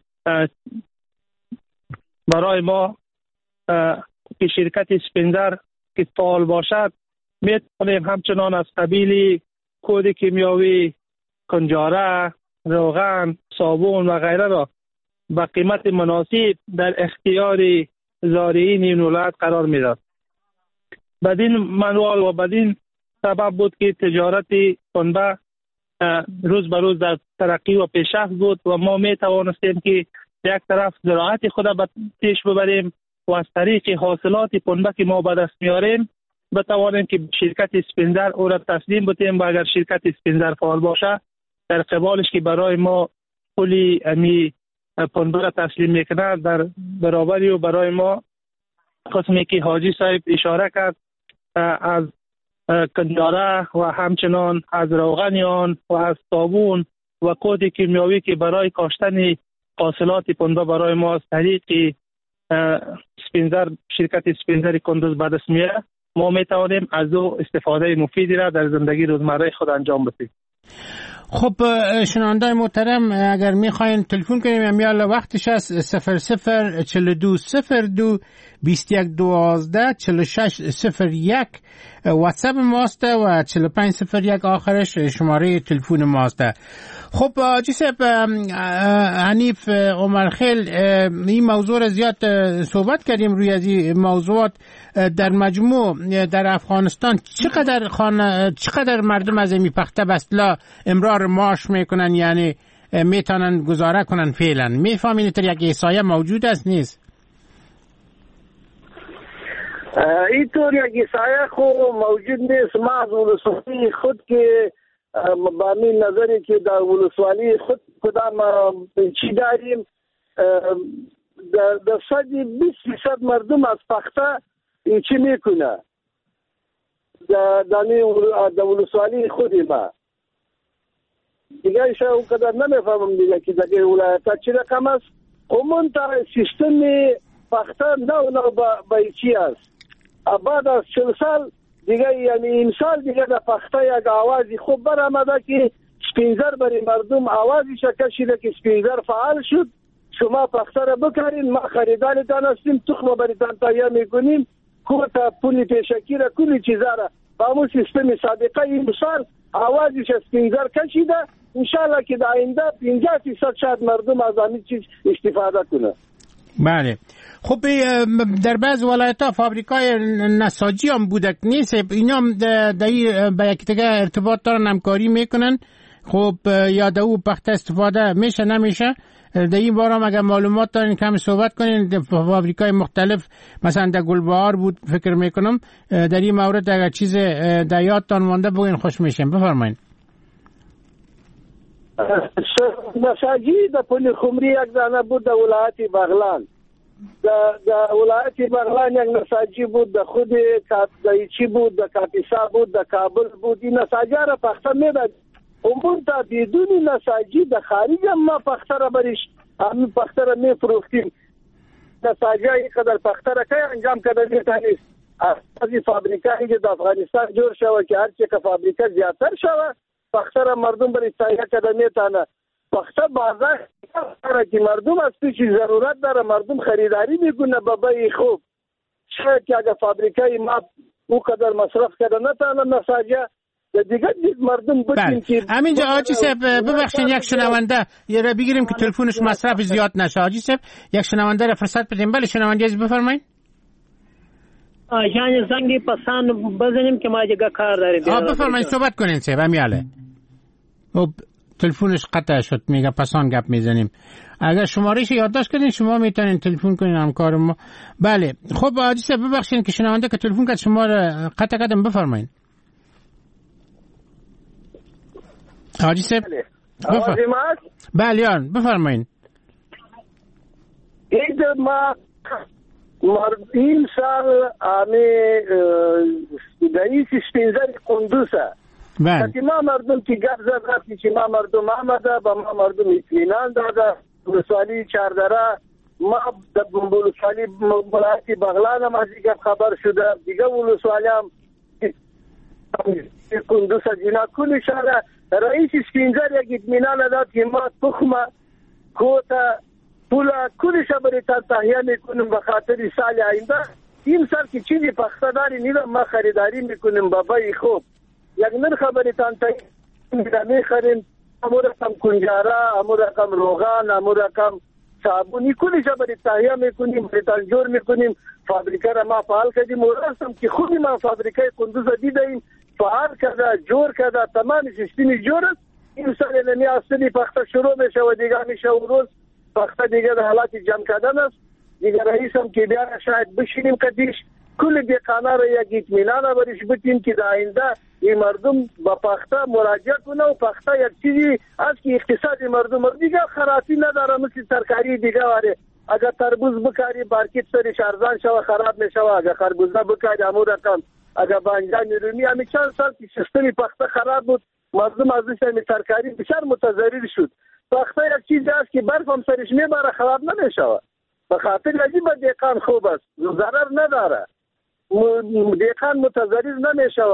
برای ما که شرکت سپینزر که فعال باشد میتونیم همچنان از قبیل کود کیمیاوی، کنجاره، روغن، صابون و غیره را با قیمت مناسب در اختیار زارعین این ولایت قرار میداد. بدین منوال و بدین سبب بود که تجارت پنبه روز به روز در ترقی و پیشرفت بود و ما می توانستیم که یک طرف زراعت خود به پیش ببریم و از طریق حاصلات پنبه که ما به دست میاریم بتوانیم که شرکت سپینزر او را تسلیم بتیم و اگر شرکت سپینزر فعال باشه در قبالش که برای ما پولی امی پنبه را تسلیم میکنه در برابری و برای ما قسمی که حاجی صاحب اشاره کرد از کنجاره و همچنان از روغن آن و از صابون و کود کیمیاوی که برای کاشتن حاصلات پنبه برای ما از طریق سپینزر شرکت سپینزر کندوز به دست میاره، ما می توانیم از او استفاده مفیدی را در زندگی روزمره خود انجام بدیم. خب شنوندای محترم اگر میخواین تلفن کنیم امیال وقتش است صفر صفر چهل و دو صفر دو بیست و یک دوازده چهل و شش صفر یک واتساپ ماست و چهل و پنج صفر یک آخرش شماره تلفن ماست. خب آجی صاحب حنیف عمرخیل این موضوع را زیاد صحبت کردیم روی از این موضوعات. در مجموع در افغانستان چقدر خانه چقدر مردم از این پخته بستلا امرار معاش میکنن، یعنی میتونن گزاره کنن فعلا؟ میفهمین تر یک احصایه موجود است نیست؟ اینطور یک احصایه خو موجود نیست. ما از ولسوالی خود که با می نظری که در ولسوالی خود کدام چی داریم در صدی بیست فیصد مردم از پخته چی میکنه در ولسوالی خودی ما دیگه ایشه اون قدر نمیفهمم دیگه که دیگه ولایت چی رقم است. همون تا سیستم پخته نو نو با چی است بعد از چل سال دیگه، یعنی این سال دیگه در پخته یک آوازی خوب برآمده که سپینزر برای مردم آوازی کشیده که سپینزر فعال شد، شما پخته را بکارین، ما خریدارتان هستیم، تخم بریتان تهیه میکنیم، کوتا پولی پیشکی را کلی چیزا را با همون سیستم سابقه این سال آوازی سپینزر کشیده. انشاءالله که در آینده پنجاه فیصد شاید مردم از همین چیز استفاده کنه. بله. خب در بعض ولایت‌ها فابریکای نساجی هم بودک نیست، اینا هم به یکدیگر ارتباط دارن، همکاری میکنن. خب یا در او پخته استفاده میشه نمیشه؟ در این باره هم اگر معلومات دارین کم صحبت کنین. فابریکای مختلف مثلا در گلبهار بود فکر میکنم، در این مورد اگر چیز در یادتان مانده بگین خوش میشیم. بفرمایید. نساجی در پل خمری یک دانه بود در ولایت بغلان، در ولایت بغلان یک نساجی بود، در خود چی بود، در کاپیسا بود، در کابل بود. این نساجی را پخته میداد. همون تا بدون نساجی در خارج هم ما پخته را بریش همین پخته را میفروختیم. نساجی ها اینقدر پخته را که انجام کده میتانیست. از این فابریکایی که در افغانستان جور شوه که هرچی که فابریکه زیادتر شوه پخته را مردم بریش تایه کده میتانه. پخته بازار که مردم از پیشی ضرورت داره، مردم خریداری میکنه بابای خوب. شاید که اگر فابریکه ما او قدر مصرف کرده نتانه نساجی دیگه دید مردم بودیم که همینجا آجی صاحب ببخشین یک شنونده یه را بگیریم که تلفنش مصرف زیاد نشه. آجی صاحب یک شنونده را فرصت بدیم. بله شنونده از بفرمایید. یعنی زنگی پسان بزنیم که ما دیگه کار داریم. آه بفرمایید صحبت کنین صاحب امیاله. خب تلفنش قطع شد، میگه پسان گپ میزنیم. اگر شمارهش یادداشت کردین شما میتونین تلفن کنین همکار ما. بله خب آجی صاحب ببخشین که شنونده که تلفن کرد شما را قطع کردم. بفرمایید. حاجی صاحب بفرمایید. بله آن بفرمایید. این ما این سال آمی دایی سپینزر قندوسه که ما مردم که گپ زد رفتی که ما مردم آمده با ما مردم اطمینان داده. ولسوالی چاردره ما در ولسوالی ولایت بغلان هم از این خبر شده. دیگه ولسوالی هم قندوسه جنا کلی شده. رئیس سپینزر یک اطمینان داد که ما تخم کوتا پولا کلی شبریتان تهیه میکنیم به خاطر سال آینده. این سال که چیزی پخته داری نیدم ما خریداری میکنیم بابای خوب. یک نرخ بریتان تهیه میخریم، امو رقم کنجاره، امو رقم روغان، امو رقم صابونی کلی شبری تهیه میکنیم، بریتان جور میکنیم. فابریکه را ما فعال کردیم و راستم که خودی ما فابریکه قندوز دیدیم فعال کرده، جور کرده، تمام سیستمی جور است. این سال نمی اصلی پخته شروع میشه و دیگه میشه و روز پخته دیگه در حالات جمع کردن است. دیگه رئیسم که بیاره شاید بشینیم قدیش کل دیقانه را یک اطمینان بریش بتیم که در آینده این مردم با پخته مراجعه کنه و پخته یک چیزی از که اقتصاد مردم دیگه خرابی نداره. مثل ترکاری دیگه واره اگر تربوز بکاری مارکت سرش ارزان شوه خراب میشه، اگر خربوزه بکاری همون رقم، اگر بانجان رومی همین چند سال که سیستمی پخته خراب بود مردم از این ترکاری بسیار متضرر شد. پخته یک چیزی است که برف هم سرش میبره خراب نمیشه. به خاطر عجیب دیقان خوب است، ضرر نداره، دیقان متضرر نمیشه.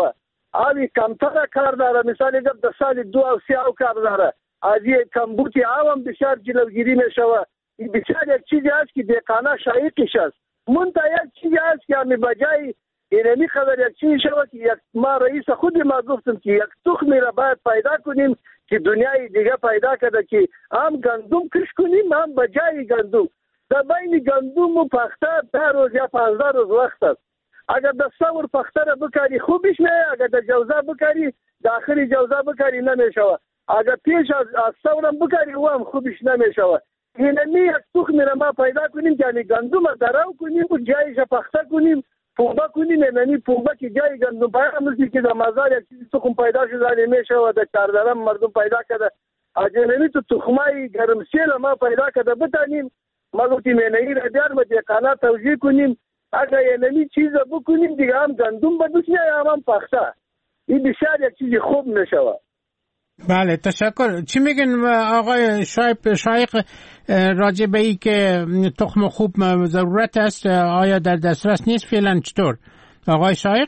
آبی کمتر کار داره، مثال گفت در سال دو او سه او کار داره، از یک کمبوتی آوام بسیار جلوگیری میشوه. این بسیار یک چیزی است که دیقانه شایقش است. منتها یک چیزی است که همی بجای اینمی خبر یک چیزی شوه که یک ما رئیس خود ما گفتم که یک تخمی را باید پیدا کنیم که دنیای دیگه پیدا کرده که هم گندم کش کنیم، هم بجای گندم در بین گندم و پخته ده روز یا پانزده روز وقت است. اگر در سور پخته را بکاری خوبش نه، اگر در جوزه بکاری داخلی جوزه بکاری نمیشوه، اگر پیش از, از سورم بکاری او هم خوبش نمیشوه. اینمی یک تخمی را ما پیدا کنیم که یعنی گندم را دراو کنیم و جایش پخته کنیم، پنبه کنیم. اینمی پنبه که جای گندم پیدا مثلی که در مزار یک چیزی تخم پیدا شده نمیشوه، در چاردرم مردم پیدا کرده. از اینمی تو تخمای گرمسیل ما پیدا کرده بتانیم، ما گفتیم اینمی را بیار ما دیقانه توجیه کنیم. اگر اینمی چیز را بکنیم دیگه هم گندم بدوش نه هم هم پخته، این بسیار یک چیزی خوب میشوه. بله تشکر. چی میگن آقای شایق شایق راجع به ای که تخم خوب ضرورت است، آیا در دسترس نیست فعلا؟ چطور آقای شایق؟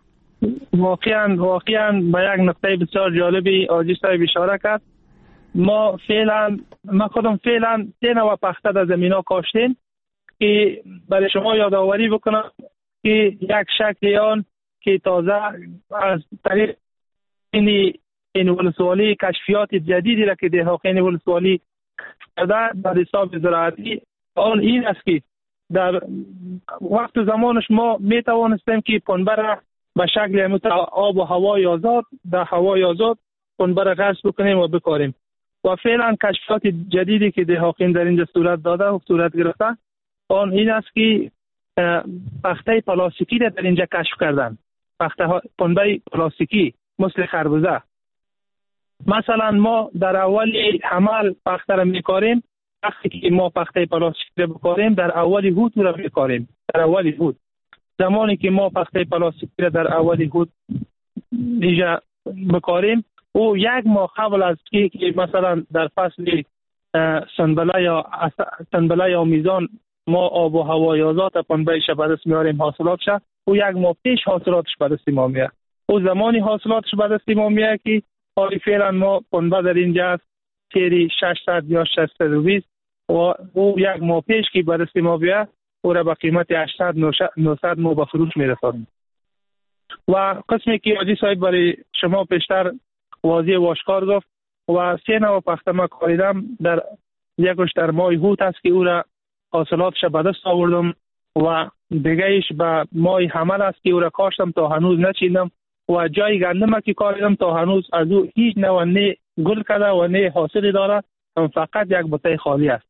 واقعا واقعا به یک نکته بسیار جالبی آجی صاحب اشاره کرد. ما فعلا ما خودم فعلا سه نوع پخته در زمین ها کاشتیم که برای شما یادآوری بکنم که یک شکل آن که تازه از طریق این این ولسوالی کشفیات جدیدی را که دهقان ولسوالی کرده در حساب زراعتی آن این است که در وقت زمانش ما می توانستیم که پنبه را به شکل همت آب و هوای آزاد در هوای آزاد پنبه را غرس بکنیم و بکاریم. و فعلا کشفیات جدیدی که دهقان در اینجا صورت داده و صورت گرفته آن این است که پخته پلاستیکی را در اینجا کشف کردن. پخته پنبه پلاستیکی مثل خربوزه. مثلا ما در اولی حمل پخته را میکاریم، وقتی که ما پخته پلاستیکی را بکاریم در اولی هود را میکاریم. در اولی هود زمانی که ما پخته پلاستیکی را در اولی هود اینجا بکاریم او یک ماه قبل از که مثلا در فصل سنبله یا سنبله یا میزان ما آب و هوای آزاد پنبهش به دست میاریم حاصلاتش، او یک ماه پیش حاصلاتش به دست ما میاد. او زمانی حاصلاتش به دست ما میاد که حالی فعلا ما پنبه در اینجا تیری ششصد یا ششصد و بیست و او یک ماه پیش که به دست ما بیاد او را به قیمت هشتصد نهصد ما به فروش میرسانیم. و قسمی که حاجی صاحب برای شما پیشتر واضح و آشکار گفت و سه نوع پخته ما کاریدم. در یکش در ماه هوت است که او را حاصلاتش به دست آوردم و دیگهش به ماه حمل است که او را کاشتم تا هنوز نچیدم و جای گندم که کاریدم تا هنوز از او هیچ نوع نه گل کرده و نه حاصلی داره، فقط یک بوته خالی است.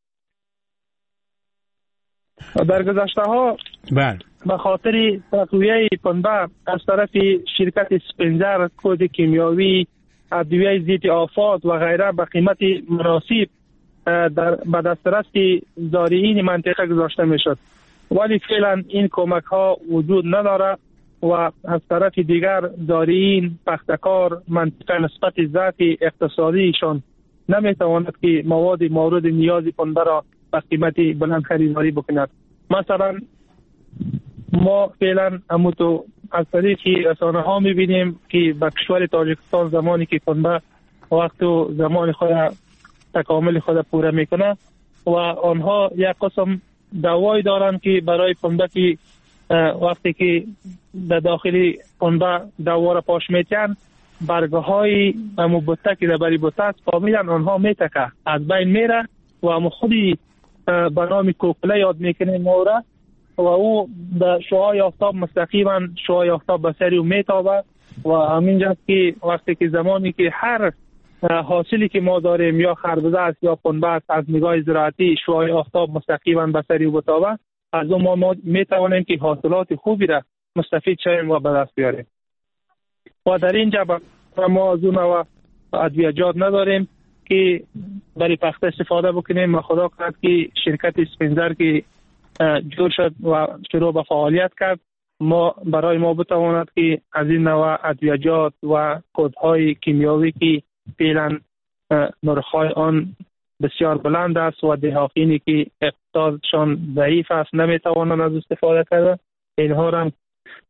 در گذشته ها بله به خاطر تقویه پنبه از طرف شرکت اسپنزر کود کیمیاوی، ادویه ضد آفات و غیره به قیمت مناسب در به دسترس زارعین منطقه گذاشته میشد، ولی فعلا این کمک ها وجود نداره و از طرف دیگر زارعین پختکار منطقه نسبت ضعف اقتصادیشان نمیتواند که مواد مورد نیاز پنبه را به قیمت بلند خریداری بکند. مثلا ما فعلا همونطور از طریق رسانه ها میبینیم که به کشور تاجیکستان زمانی که پنبه وقت و زمان خود تکامل خود پوره میکنه و آنها یک قسم دوای دارن که برای پنبه که وقتی که در داخل پنبه دوا را پاش میتین برگه های همو بوته که در بری بوته است کاملا آنها میتکه از بین میره و همو خودی به نام کوکله یاد میکنه موره و او به شعاع آفتاب مستقیما شعاع آفتاب به سری و میتابه و همینجاست که وقتی که زمانی که هر حاصلی که ما داریم یا خربزه است یا پنبه است از نگاه زراعتی شعاع آفتاب مستقیما به سری و بتابه، از اون ما, ما میتوانیم که حاصلات خوبی را مستفید شویم و به دست بیاریم. و در اینجا ما از اون و ادویجات نداریم که برای پخته استفاده بکنیم. خدا کرد که شرکت اسپنزر که جور شد و شروع به فعالیت کرد ما برای ما بتواند که از این نوع ادویجات و کودهای کیمیاوی که فعلا نرخ‌های آن بسیار بلند است و دهقانی که اقتصادشان ضعیف است نمیتوانند از استفاده کرده، اینها را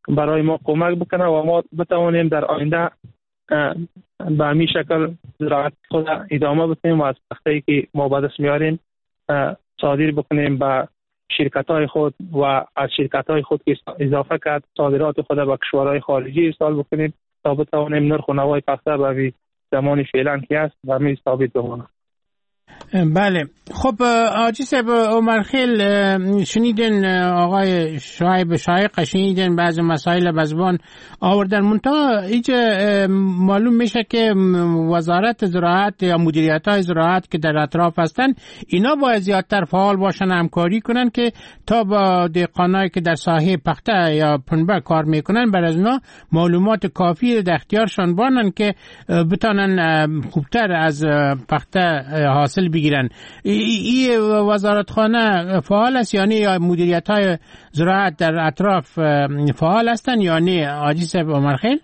برای ما کمک بکنه و ما بتوانیم در آینده به همین شکل زراعت خود ادامه بدیم و از پخته‌ای که ما به دست میاریم صادر بکنیم به شرکت‌های خود و از شرکت‌های خود که اضافه کرد صادرات خود به کشورهای خارجی ارسال بکنیم تا بتوانیم نرخ و نوای پخته به زمانی فعلا که است و همین ثابت بماند. بله خب آجی صاحب عمرخیل شنیدن آقای شعیب شایق شنیدن بعض مسائل بزبان آوردن منتها اینجا معلوم میشه که وزارت زراعت یا مدیریت های زراعت که در اطراف هستن اینا باید زیادتر فعال باشن همکاری کنن که تا با دهقانایی که در ساحه پخته یا پنبه کار میکنن بر از اونا معلومات کافی در اختیارشان بانن که بتانن خوبتر از پخته حاصل بگیرن. این وزارتخانه فعال است یعنی یا مدیریت های زراعت در اطراف فعال هستن یا نه آجی صاحب عمرخیل؟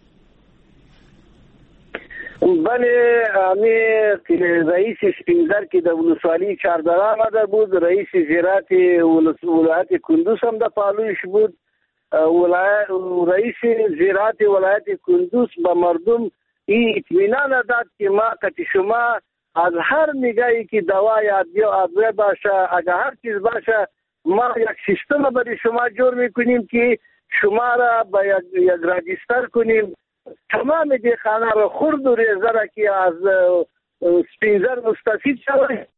بله امی رئیس سپینزر که در ولسوالی چهاردره آمده بود، رئیس زراعت ولایت کندوز هم در پالوش بود. رئیس زراعت ولایت کندوز به مردم این اطمینان داد که ما که شما از هر نگاهی که دوای ادویه باشه اگر هر چیز باشه ما یک سیستم برای شما جور میکنیم که شما را با یک, یک راجستر کنیم تمام دهقانان را خرد و ریزه را که از سپینزر مستفید شود.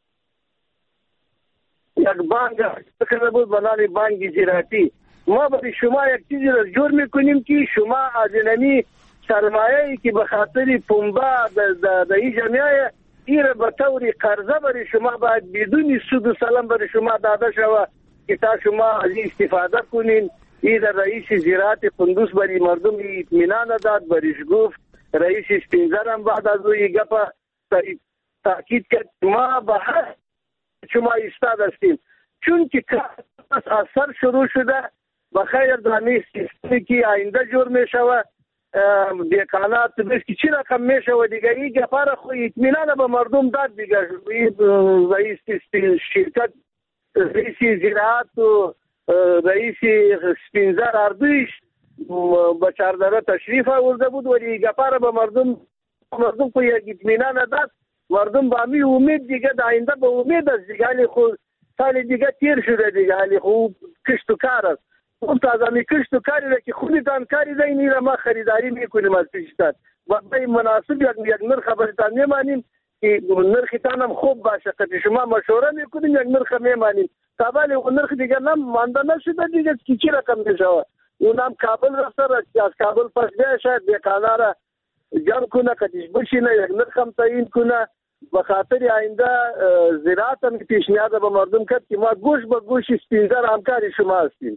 یک بانک کرده بود به نام بانک زراعتی. ما برای شما یک چیزی را جور میکنیم که شما از اینمی سرمایه‌ای که به خاطر پنبه در این جمعیه این را به طور قرضه برای شما باید بدون سود و سلام برای شما داده شود که تا شما از این استفاده کنین. این در رئیس زراعت کندوز برای مردم اطمینان داد، بریش گفت. رئیس سپینزر هم بعد از روی گپ تاکید کرد ما به هر شما ایستاد هستیم چون که از سر شروع شده بخیر دانی سیستمی که آینده جور می شود دهقانات بس که چی رقم می شود دیگه این گپا را خو اطمینان به مردم داد دیگه. رئیس شرکت رئیس زراعت و رئیس سپینزر اردویش به چهاردره تشریف آورده بود ولی گپا را به مردم مردم خو یک اطمینان داد. مردم با می امید دیگه در آینده به امید است دیگه. حالی خود سال دیگه تیر شده دیگه حالی خوب کشت و کار است. اون تازه می کشت و کاری را که خودتان کاری دا اینی را ما خریداری میکنیم از پیشتان و به مناسب یک, یک نرخ برتان میمانیم که نرختان هم خوب باشه که شما مشوره میکنیم یک نرخ میمانیم تابالی اون نرخ دیگه نم مانده نشده دیگه که چی رقم میشود اونم کابل رفته را از کابل پس بیه شاید دهقانا را جمع کنه کتیش بشینه یک نرخ هم تعیین کنه به خاطر آینده زراعت هم پیشنهاد به مردم کرد که ما گوش به گوش سپینزر همکاری شما هستیم.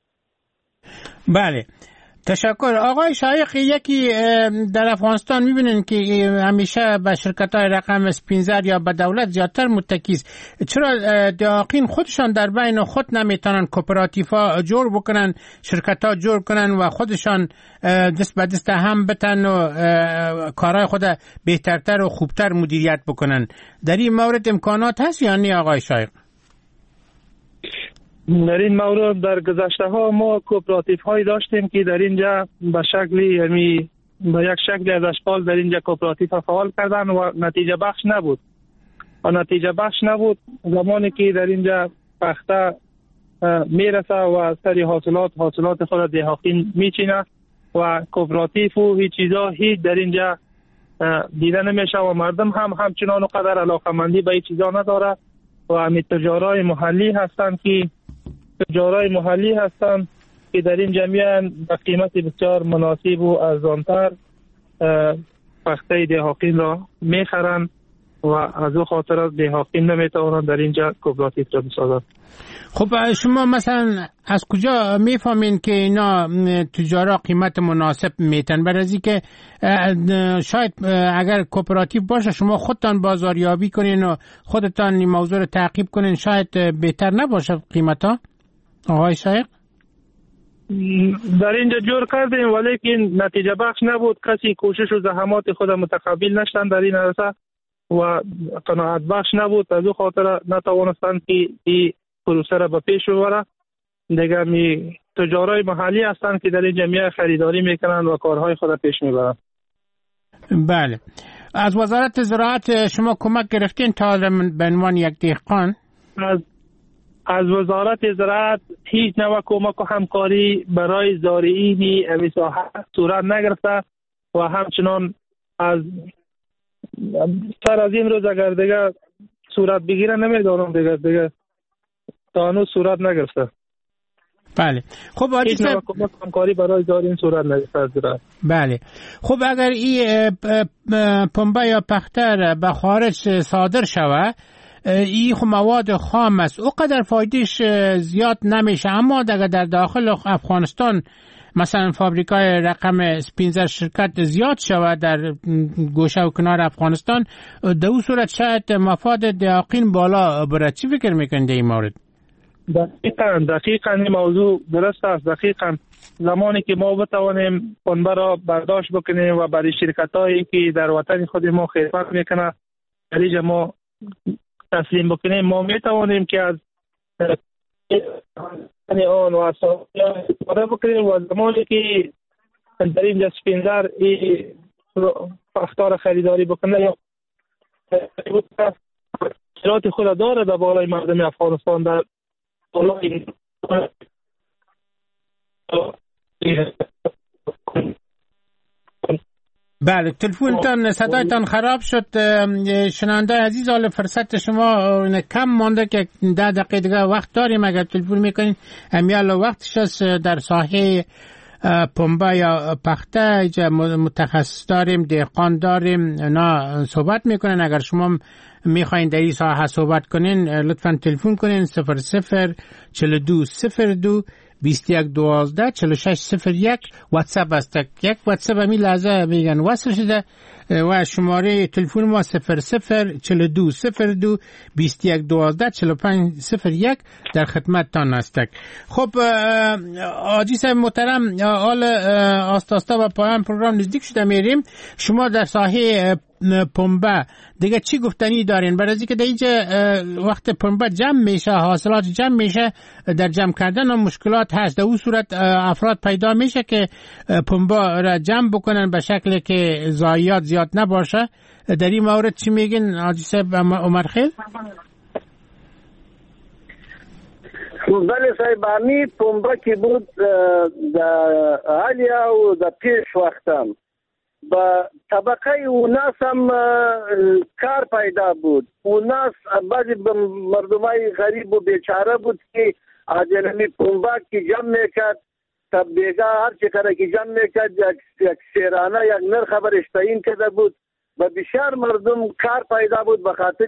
بله تشکر. آقای شایق یکی در افغانستان میبینین که همیشه به شرکت های رقم اسپینزر یا به دولت زیادتر متکیز. چرا دهقان خودشان در بین خود نمیتونن کوپراتیف ها جور بکنن شرکت ها جور کنن و خودشان دست به دست هم بتن و کارهای خود بهترتر و خوبتر مدیریت بکنن؟ در این مورد امکانات هست یا نه آقای شایق؟ در این مورد در گذشته ها ما کوپراتیف هایی داشتیم که در اینجا به شکلی یعنی به یک شکلی از اشکال در اینجا کوپراتیف فعال کردن و نتیجه بخش نبود و نتیجه بخش نبود زمانی که در اینجا پخته میرسه و سری حاصلات حاصلات خود دهقان میچینه و کوپراتیف و هیچ چیزا هیچ در اینجا دیده نمیشه و مردم هم همچنان قدر علاقمندی به این چیزا نداره و همین تجارای محلی هستن که تجارای محلی هستن که در این جمعیت به قیمت بسیار مناسب و ارزانتر پخته دهقان را میخرن و از او خاطر دهقان نمیتوانند در اینجا کوپراتیف را بسازند. خب شما مثلا از کجا میفهمین که اینا تجارا قیمت مناسب میتن؟ برای که شاید اگر کوپراتیو باشه شما خودتان بازاریابی کنین و خودتان این موضوع رو تعقیب کنین شاید بهتر نباشه قیمت ها؟ آقای شایق در اینجا جور کردیم ولی که نتیجه بخش نبود. کسی کوشش و زحمات خود متقبل نشدن در این عرصه و قناعت بخش نبود. از او خاطر نتوانستند که این پروسه را به پیش ببره. دیگه می تجارای محلی هستند که در این جمعیت خریداری میکنند و کارهای خود پیش میبرند. بله. از وزارت زراعت شما کمک گرفتین تا به عنوان یک دهقان؟ از از وزارت زراعت هیچ نوع کمک و همکاری برای زارعین این ساحه صورت نگرفته و همچنان از سر از این روز اگر دیگه صورت بگیره نمیدانم دیگه دیگه تا هنوز صورت نگرفته. بله. خب حاجی صاحب کمک همکاری برای زارعین صورت نگرفته. بله. خب اگر این پنبه یا پختر به خارج صادر شود، این خب مواد خام است، اوقدر فایدهش زیاد نمیشه، اما اگر در داخل افغانستان مثلا فابریکای رقم پانزده شرکت زیاد شود در گوشه و کنار افغانستان، در اون صورت شاید مفاد دهقین بالا بره. چی فکر میکنید این مورد؟ دقیقاً دقیقاً این موضوع درست است. دقیقاً زمانی که ما بتوانیم پنبه را برداشت بکنیم و برای شرکتایی که در وطن خود ما خدمت میکنه خریج ما تسلیم بکنیم، ما میتوانیم که از آن و استفاده بکنیم و زمانی که در این دستپینزر این پختار خریداری بکنه یا شرایط خود داره در بالای مردم افغانستان در بالای بله. تلفنتان صدایتان خراب شد. شنونده عزیز، حالا فرصت شما کم مانده که ده دقیقه دیگه وقت داریم. اگر تلفن میکنین همیال وقتش است. در ساحه پنبه یا پخته متخصص داریم، دهقان داریم، نه صحبت میکنن. اگر شما میخواین در این ساحه صحبت کنین لطفا تلفن کنین صفر صفر چهل و دو صفر دو بیست و یک دوازده چهل و شش صفر یک. واتساپ است. یک واتساپ همی لحظه میگن وصل شده و شماره تلفن ما صفر صفر چهل و دو صفر دو بیست و یک دوازده چهل و پنج صفر یک در خدمتتان هستک. خب حاجی صاحب محترم، حال آستا آستا و پایان پروگرام نزدیک شده میریم. شما در ساحه پنبه دیگه چی گفتنی دارین؟ برای اینکه در اینجا وقت پنبه جمع میشه، حاصلات جمع میشه، در جمع کردن هم مشکلات هست. در اون صورت افراد پیدا میشه که پنبه را جمع بکنن به شکلی که ضایعات زیاد نباشه. در این مورد چی میگین حاجی صاحب عمر خیل؟ بله صاحب، همی پنبه که بود در حالیا و در پیش وقتم با طبقه اوناس هم کار پیدا بود. اوناس بعضی مردمای غریب و بیچاره بود که آجنمی پنبه که جمع میکرد تا بیگا هر چکره که جمع میکرد یک سیرانه یک نرخ برش تعیین کرده بود و بسیار مردم کار پیدا بود. به خاطر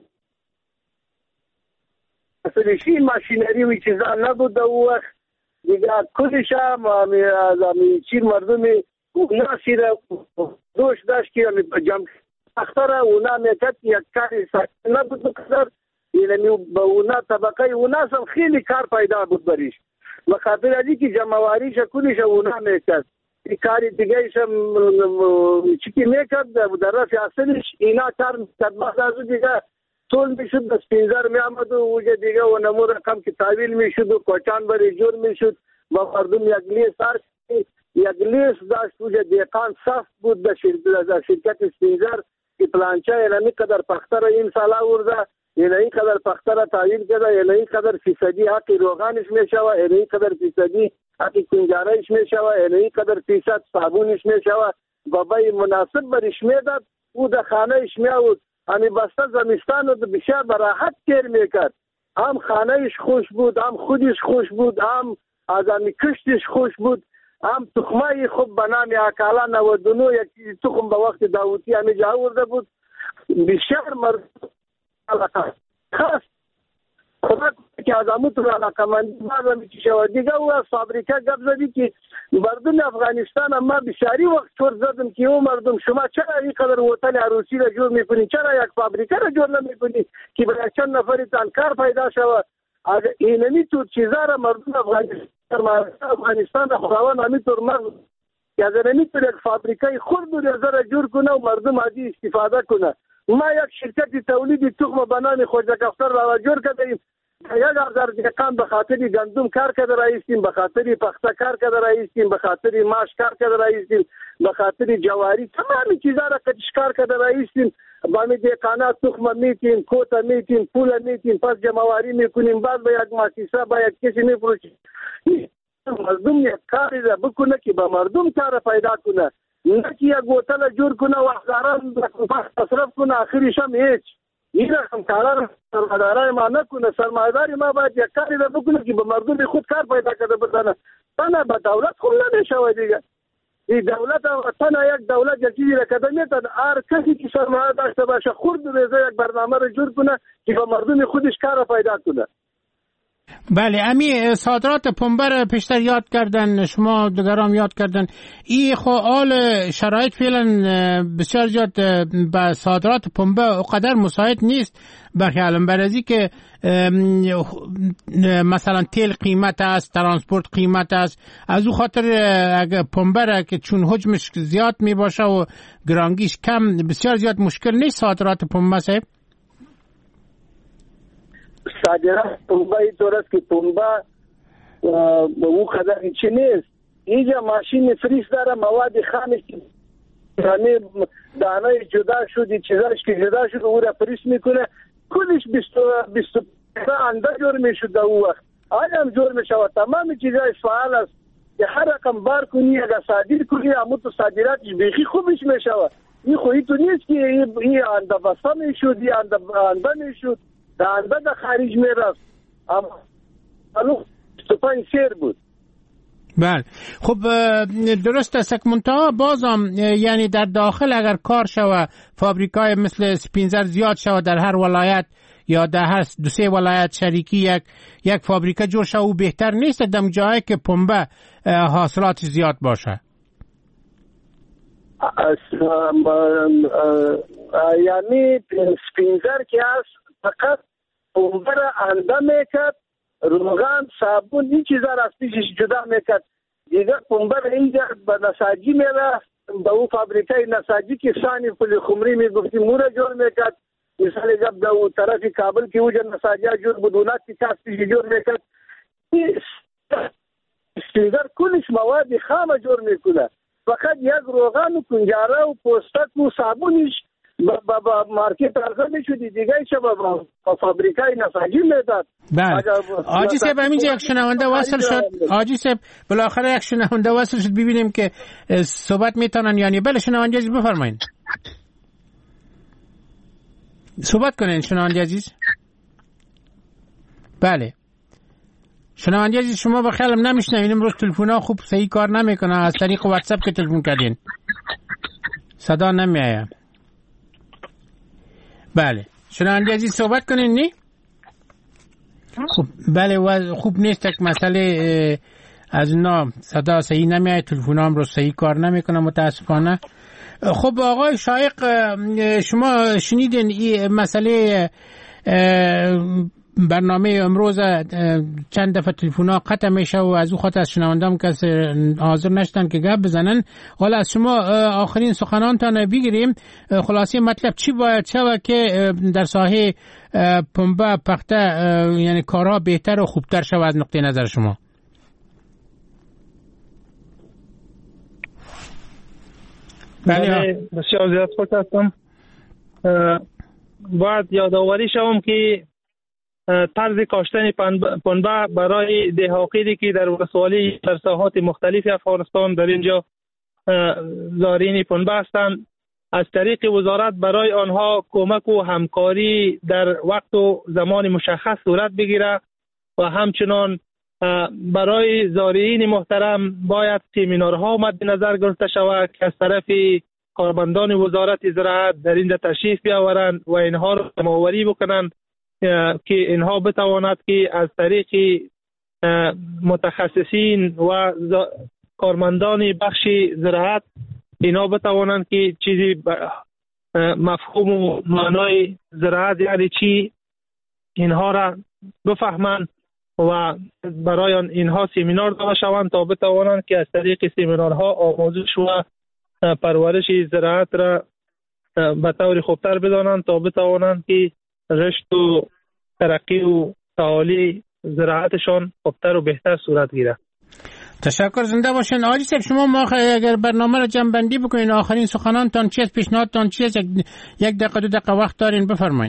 اصلیشی ماشینری و چیزا نبود در اون وقت دیگه کلش هم از چی مردمی اوناسی را دوش داشت که جمع اختر اونا میکرد یک کاری ساکن نبود بکردر، یعنی به اونا طبقه اوناس هم خیلی کار پیدا بود بریش. و خاطر ازی که جمعواریش کلیش اونا میکرد، این کاری دیگه ایشم چی که میکرد در رفت اصلش اینا کار میکرد. بعد از دیگه طول میشد بس پینزر میامد و اوجه دیگه و نمو رقم که تحویل میشد و کوچان بری جور میشد و مردم یک لیست هر یک لیست داشت. اوجه دیقان صف بود در شرکت پینزر که پلانچه اینمی قدر پختر این ساله ورده، اینمی قدر پختر تحویل کرده، اینمی قدر فیصدی حقی روغانش میشوه، اینمی قدر فیصدی حقی کنجارهش میشوه، اینمی قدر فیصد صابونش میشوه. بابای مناسب برش میداد او در خانهش میاود. همی بسته زمستان رو بسیار براحت تیر میکرد. هم خانهش خوش بود، هم خودش خوش بود، هم از همی کشتش خوش بود، هم تخمه خوب به نام اکالا نود و نه یک تخم به وقت داوودی همی جا ورده بود. بسیار مرد خاص خدا که از همون تو علاقه مندی بعد همی چی شود دیگه. او از فابریکه گب زدی که مردم افغانستان اما بسیاری وقت چور زدم که او مردم شما چرا این قدر وطن عروسی را جور میکنی، چرا یک فابریکه را جور نمیکنی که برای چند نفری تانکار پیدا شود. از اینمی تو چیزا را مردم افغانستان افغانستان را خواهان همی طور مرد که از اینمی طور یک فابریکه خود دو ریزه را جور کنه و مردم عادی استفاده کنه. ما یک شرکت تولید تخم بنان خوجه کفتر را جور کردیم یک هزار دقیقان به خاطر گندم کار کرده رایستیم، به خاطر پخته کار کرده رایستیم، به خاطر ماش کار کرده رایستیم، به خاطر جواری تمامی چیزا را کش کار کرده رایستیم. با می دقیقانات تخم میتیم، کوتا میتیم، پول میتیم، پس جمعواری میکنیم، بعد به یک مؤسسه با یک کسی میفروشیم. مردم یک کاری را بکنه که به مردم کار پیدا کنه، نه که یک هتل جور کنه و هزاران مصرف کنه آخرش هم هیچ. این رقم کارا سرمایه‌دارای ما نکنه. سرمایه‌داری ما باید یک کاری را بکنه که به مردم خود کار پیدا کرده بزنه. تنها به دولت خود نمیشوه دیگه. این دولت تنها یک دولت یک چیزی را کده میتن هر کسی که سرمایه داشته باشه خورد ریزه یک برنامه را جور کنه که به مردم خودش کار پیدا کنه. بله، امی صادرات پنبه را پیشتر یاد کردن، شما دیگران یاد کردن. این خو حال شرایط فعلا بسیار زیاد به صادرات پنبه اونقدر مساعد نیست برخیالم، برازی که مثلا تیل قیمت است، ترانسپورت قیمت است. از او خاطر اگه پنبه را که چون حجمش زیاد می باشه و گرانگیش کم، بسیار زیاد مشکل نیست صادرات پنبه صاحب. صادرات پنبه اینطور است که پنبه به او قدر چی نیست. اینجا ماشین فریز داره، مواد خامش همه دانه جدا شد، چیزاش که جدا شد او را فریز میکنه، کلش بیست انده جور میشد در او وقت. آیا هم جور میشود تمام چیزای فعال است که هر رقم بار کنی اگر صادر کنی همون تو صادراتش بیخی خوبش میشود. این خویی تو نیست که این انده بسته میشد، این انده میشد در انده در خارج میرفت. اما الو بیست و پنج سیر بود. بله، خب درست است. منتها بازم یعنی در داخل اگر کار شود، فابریکای مثل سپینزر زیاد شود در هر ولایت یا در هر دو سه ولایت شریکی یک یک فابریکه جور شود، او بهتر نیست در جایی که پنبه حاصلات زیاد باشه؟ یعنی سپینزر که هست فقط پنبه را انده میکرد، روغن، صابون، این چیزا را از پیشش جدا میکرد. دیگر پنبه را اینجا به نساجی میرفت، به او فابریکای نساجی که ثانی پلی خمری میگفتیم مورا جور میکرد. مثال جب در او طرف کابل که اوجا نساجی ها جور بدونات که کاس پیشی جور میکرد. سپینزر کلش مواد خام جور میکنه. فقط یک روغن و کنجاره و پوستک و صابونش با با مارکت ارزان میشودی دیگه چه با فابریکای نساجی میداد. بله آجی صاحب همینجا یک شنونده وصل شد. آجی صاحب بالاخره یک شنونده وصل شد، ببینیم که صحبت میتونن یعنی. بله شنونده عزیز بفرمایید، صحبت کنین شنونده عزیز. بله شنونده عزیز شما بخیالم نمیشنوین، امروز تلفن‌ها خوب صحیح کار نمیکنه، از طریق واتساپ که تلفن کردین صدا نمیآید. بله شنونده عزیز صحبت کنین نی؟ خب بله و خوب نیست که مسئله از اینا صدا صحیح نمیآید، تلفن هم رو صحیح کار نمیکنه متاسفانه. خب آقای شایق شما شنیدین این مسئله برنامه امروز چند دفعه تلفن‌ها قطع میشه و از او خاطر از شنونده‌ام کس حاضر نشدن که گپ بزنن. حالا از شما آخرین سخنانتان بگیریم. خلاصه مطلب چی باید شود که در ساحه پنبه پخته یعنی کارها بهتر و خوبتر شود از نقطه نظر شما؟ بله بسیار زیاد خوش هستم. باید یادآوری شوم که طرز کاشتن پنبه برای دهاقیری که در ولسوالی در ساحات مختلف افغانستان در اینجا زارین پنبه هستند، از طریق وزارت برای آنها کمک و همکاری در وقت و زمان مشخص صورت بگیره و همچنان برای زارین محترم باید سمینارها مد نظر گرفته شود که از طرف کارمندان وزارت زراعت در اینجا تشریف بیاورند و اینها را جمع‌آوری بکنند که اینها بتواند که از طریق متخصصین و کارمندان بخش زراعت اینها بتوانند که چیزی مفهوم و معنای زراعت یعنی چی اینها را بفهمند و برای اینها سمینار داده شوند تا بتوانند که از طریق سمینارها آموزش و پرورش زراعت را به طور خوبتر بدانند تا بتوانند که رشد و ترقی و تعالی زراعتشان خوبتر و بهتر صورت گیره. تشکر، زنده باشین. آقای صاحب شما ما اگر برنامه را جمع بندی بکنین آخرین سخنانتان چی است، پیشنهادتان چی است؟ یک دقیقه دو دقیقه وقت دارین، بفرمایید.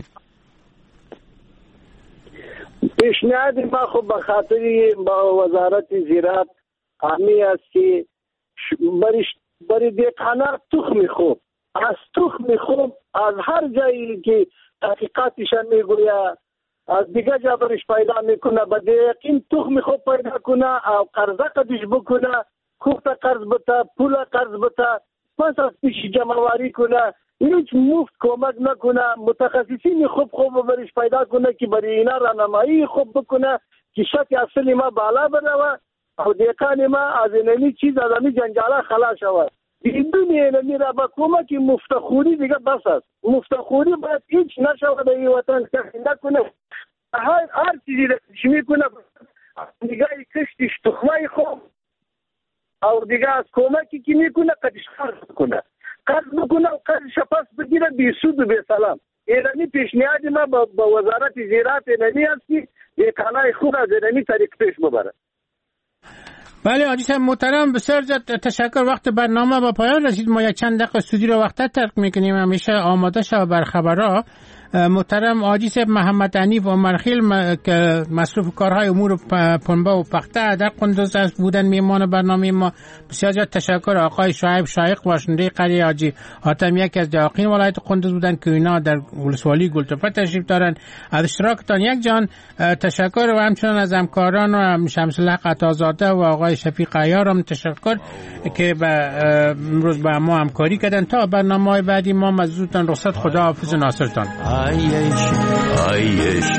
پیشنهاد ما خب به خاطر با وزارت زراعت همی است که برای دهقانان تخم خوب، از تخم خوب از هر جایی که تحقیقاتشان میگوید از دیگه جا برش پیدا میکنه، به یقین تخم خوب پیدا کنه او قرضه قدش بکنه، خوب تا قرض بتا، پول قرض بتا، پس از پیش جمعواری کنه، هیچ مفت کمک نکنه، متخصصین خوب خوب برش پیدا کنه که برای اینا راهنمایی خوب بکنه که شک اصلی ما بالا بروه او دهقان ما از اینمی چیز از امی جنجاله خلاص شود. بدون اینمی را با کمک مفتخوری دیگه بس است. مفتخوری باید هیچ نشود این وطن کسی نکنه. هر هر چیزی را کش میکنه دیگه کشتش تخمه خوب او دیگه از کمکی که میکنه قدش قرض کنه قرض بکنه و قرضش پس بگیره بی سود و بی سلام. اینمی پیشنهاد ما با وزارت زراعت اینمی هست که دهقانای خوب از اینمی طریق پیش ببره. بله حاجی صاحب محترم، بسیار زیاد تشکر. وقت برنامه با پایان رسید، ما یک چند دقیقه استودیو رو وقت ترک میکنیم، همیشه آماده شو بر خبرها. محترم حاجی صاحب محمد حنیف عمرخیل که مصروف کارهای امور پنبه و پخته در قندوز است بودن میهمان برنامه ما. بسیار زیاد تشکر. آقای شعیب شایق باشنده قریه حاجی حاتم یکی از داقین ولایت قندوز بودن که اینا در ولسوالی گلتفه تشریف دارن. از اشتراکتان یک جان تشکر و همچنان از همکاران و شمس الحق عطازاده و آقای شفیق عیار هم تشکر که امروز با ما همکاری کردن. تا برنامه‌های بعدی ما مزودتان رخصت، خدا حافظ ناصرتان. عیش عیش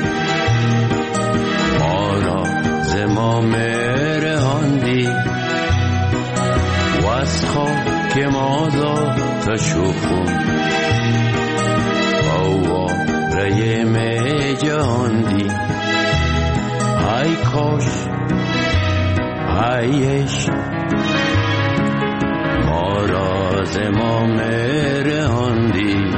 ما را زمام رهاندی و از خاک مادا تشوفون او ریم جهاندی. ای کاش عیش ما را زمام رهاندی.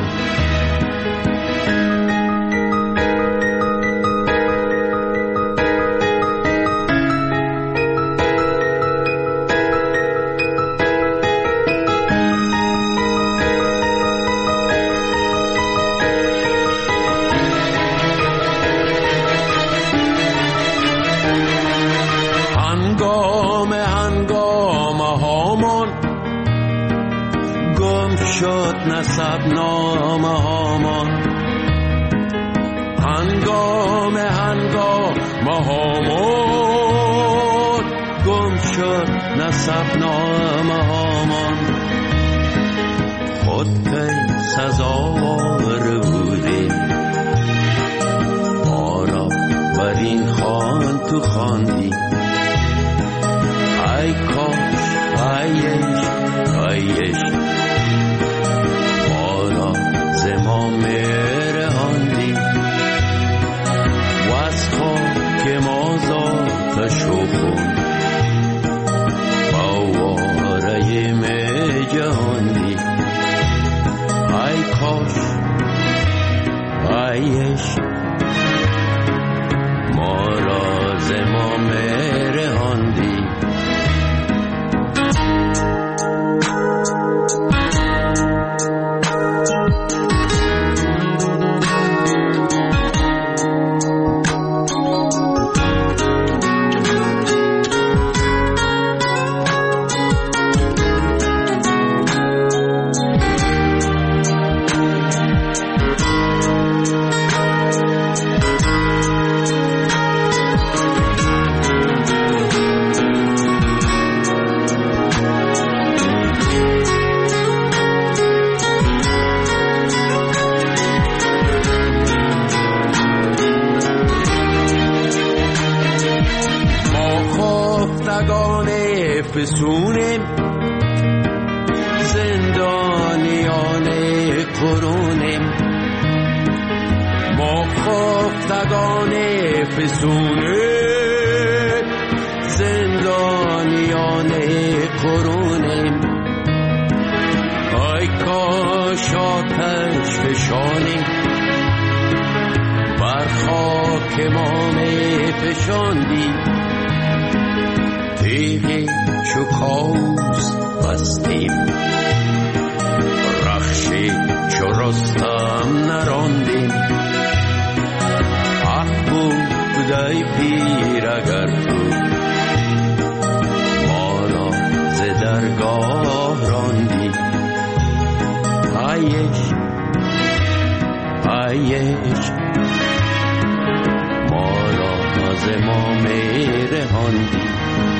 نسب نامه هامان هنگام هنگام هامان گم شد نسب نامه هامان. خود کی سزاوار بودی ما را بر این خوان تو خواندی. ای کاش عیش عیش زمام رهاندی و از خاک مازا تشوفون باوریم جهاندی. ای کاش عیش ما را زمام رهاندی. فسونیم زندانیان قرونیم ما خفتگان فسونیم زندانیان قرونیم. ای کاش آتش فشانیم بر خاک که ما می فشاندی تیغی چو کاوس بستیم رخشی چو رستم نراندیم اه بود ای پیر اگر تو ما را ز درگاه راندی ای عشق ای عشق ما را ز ما می رهاندی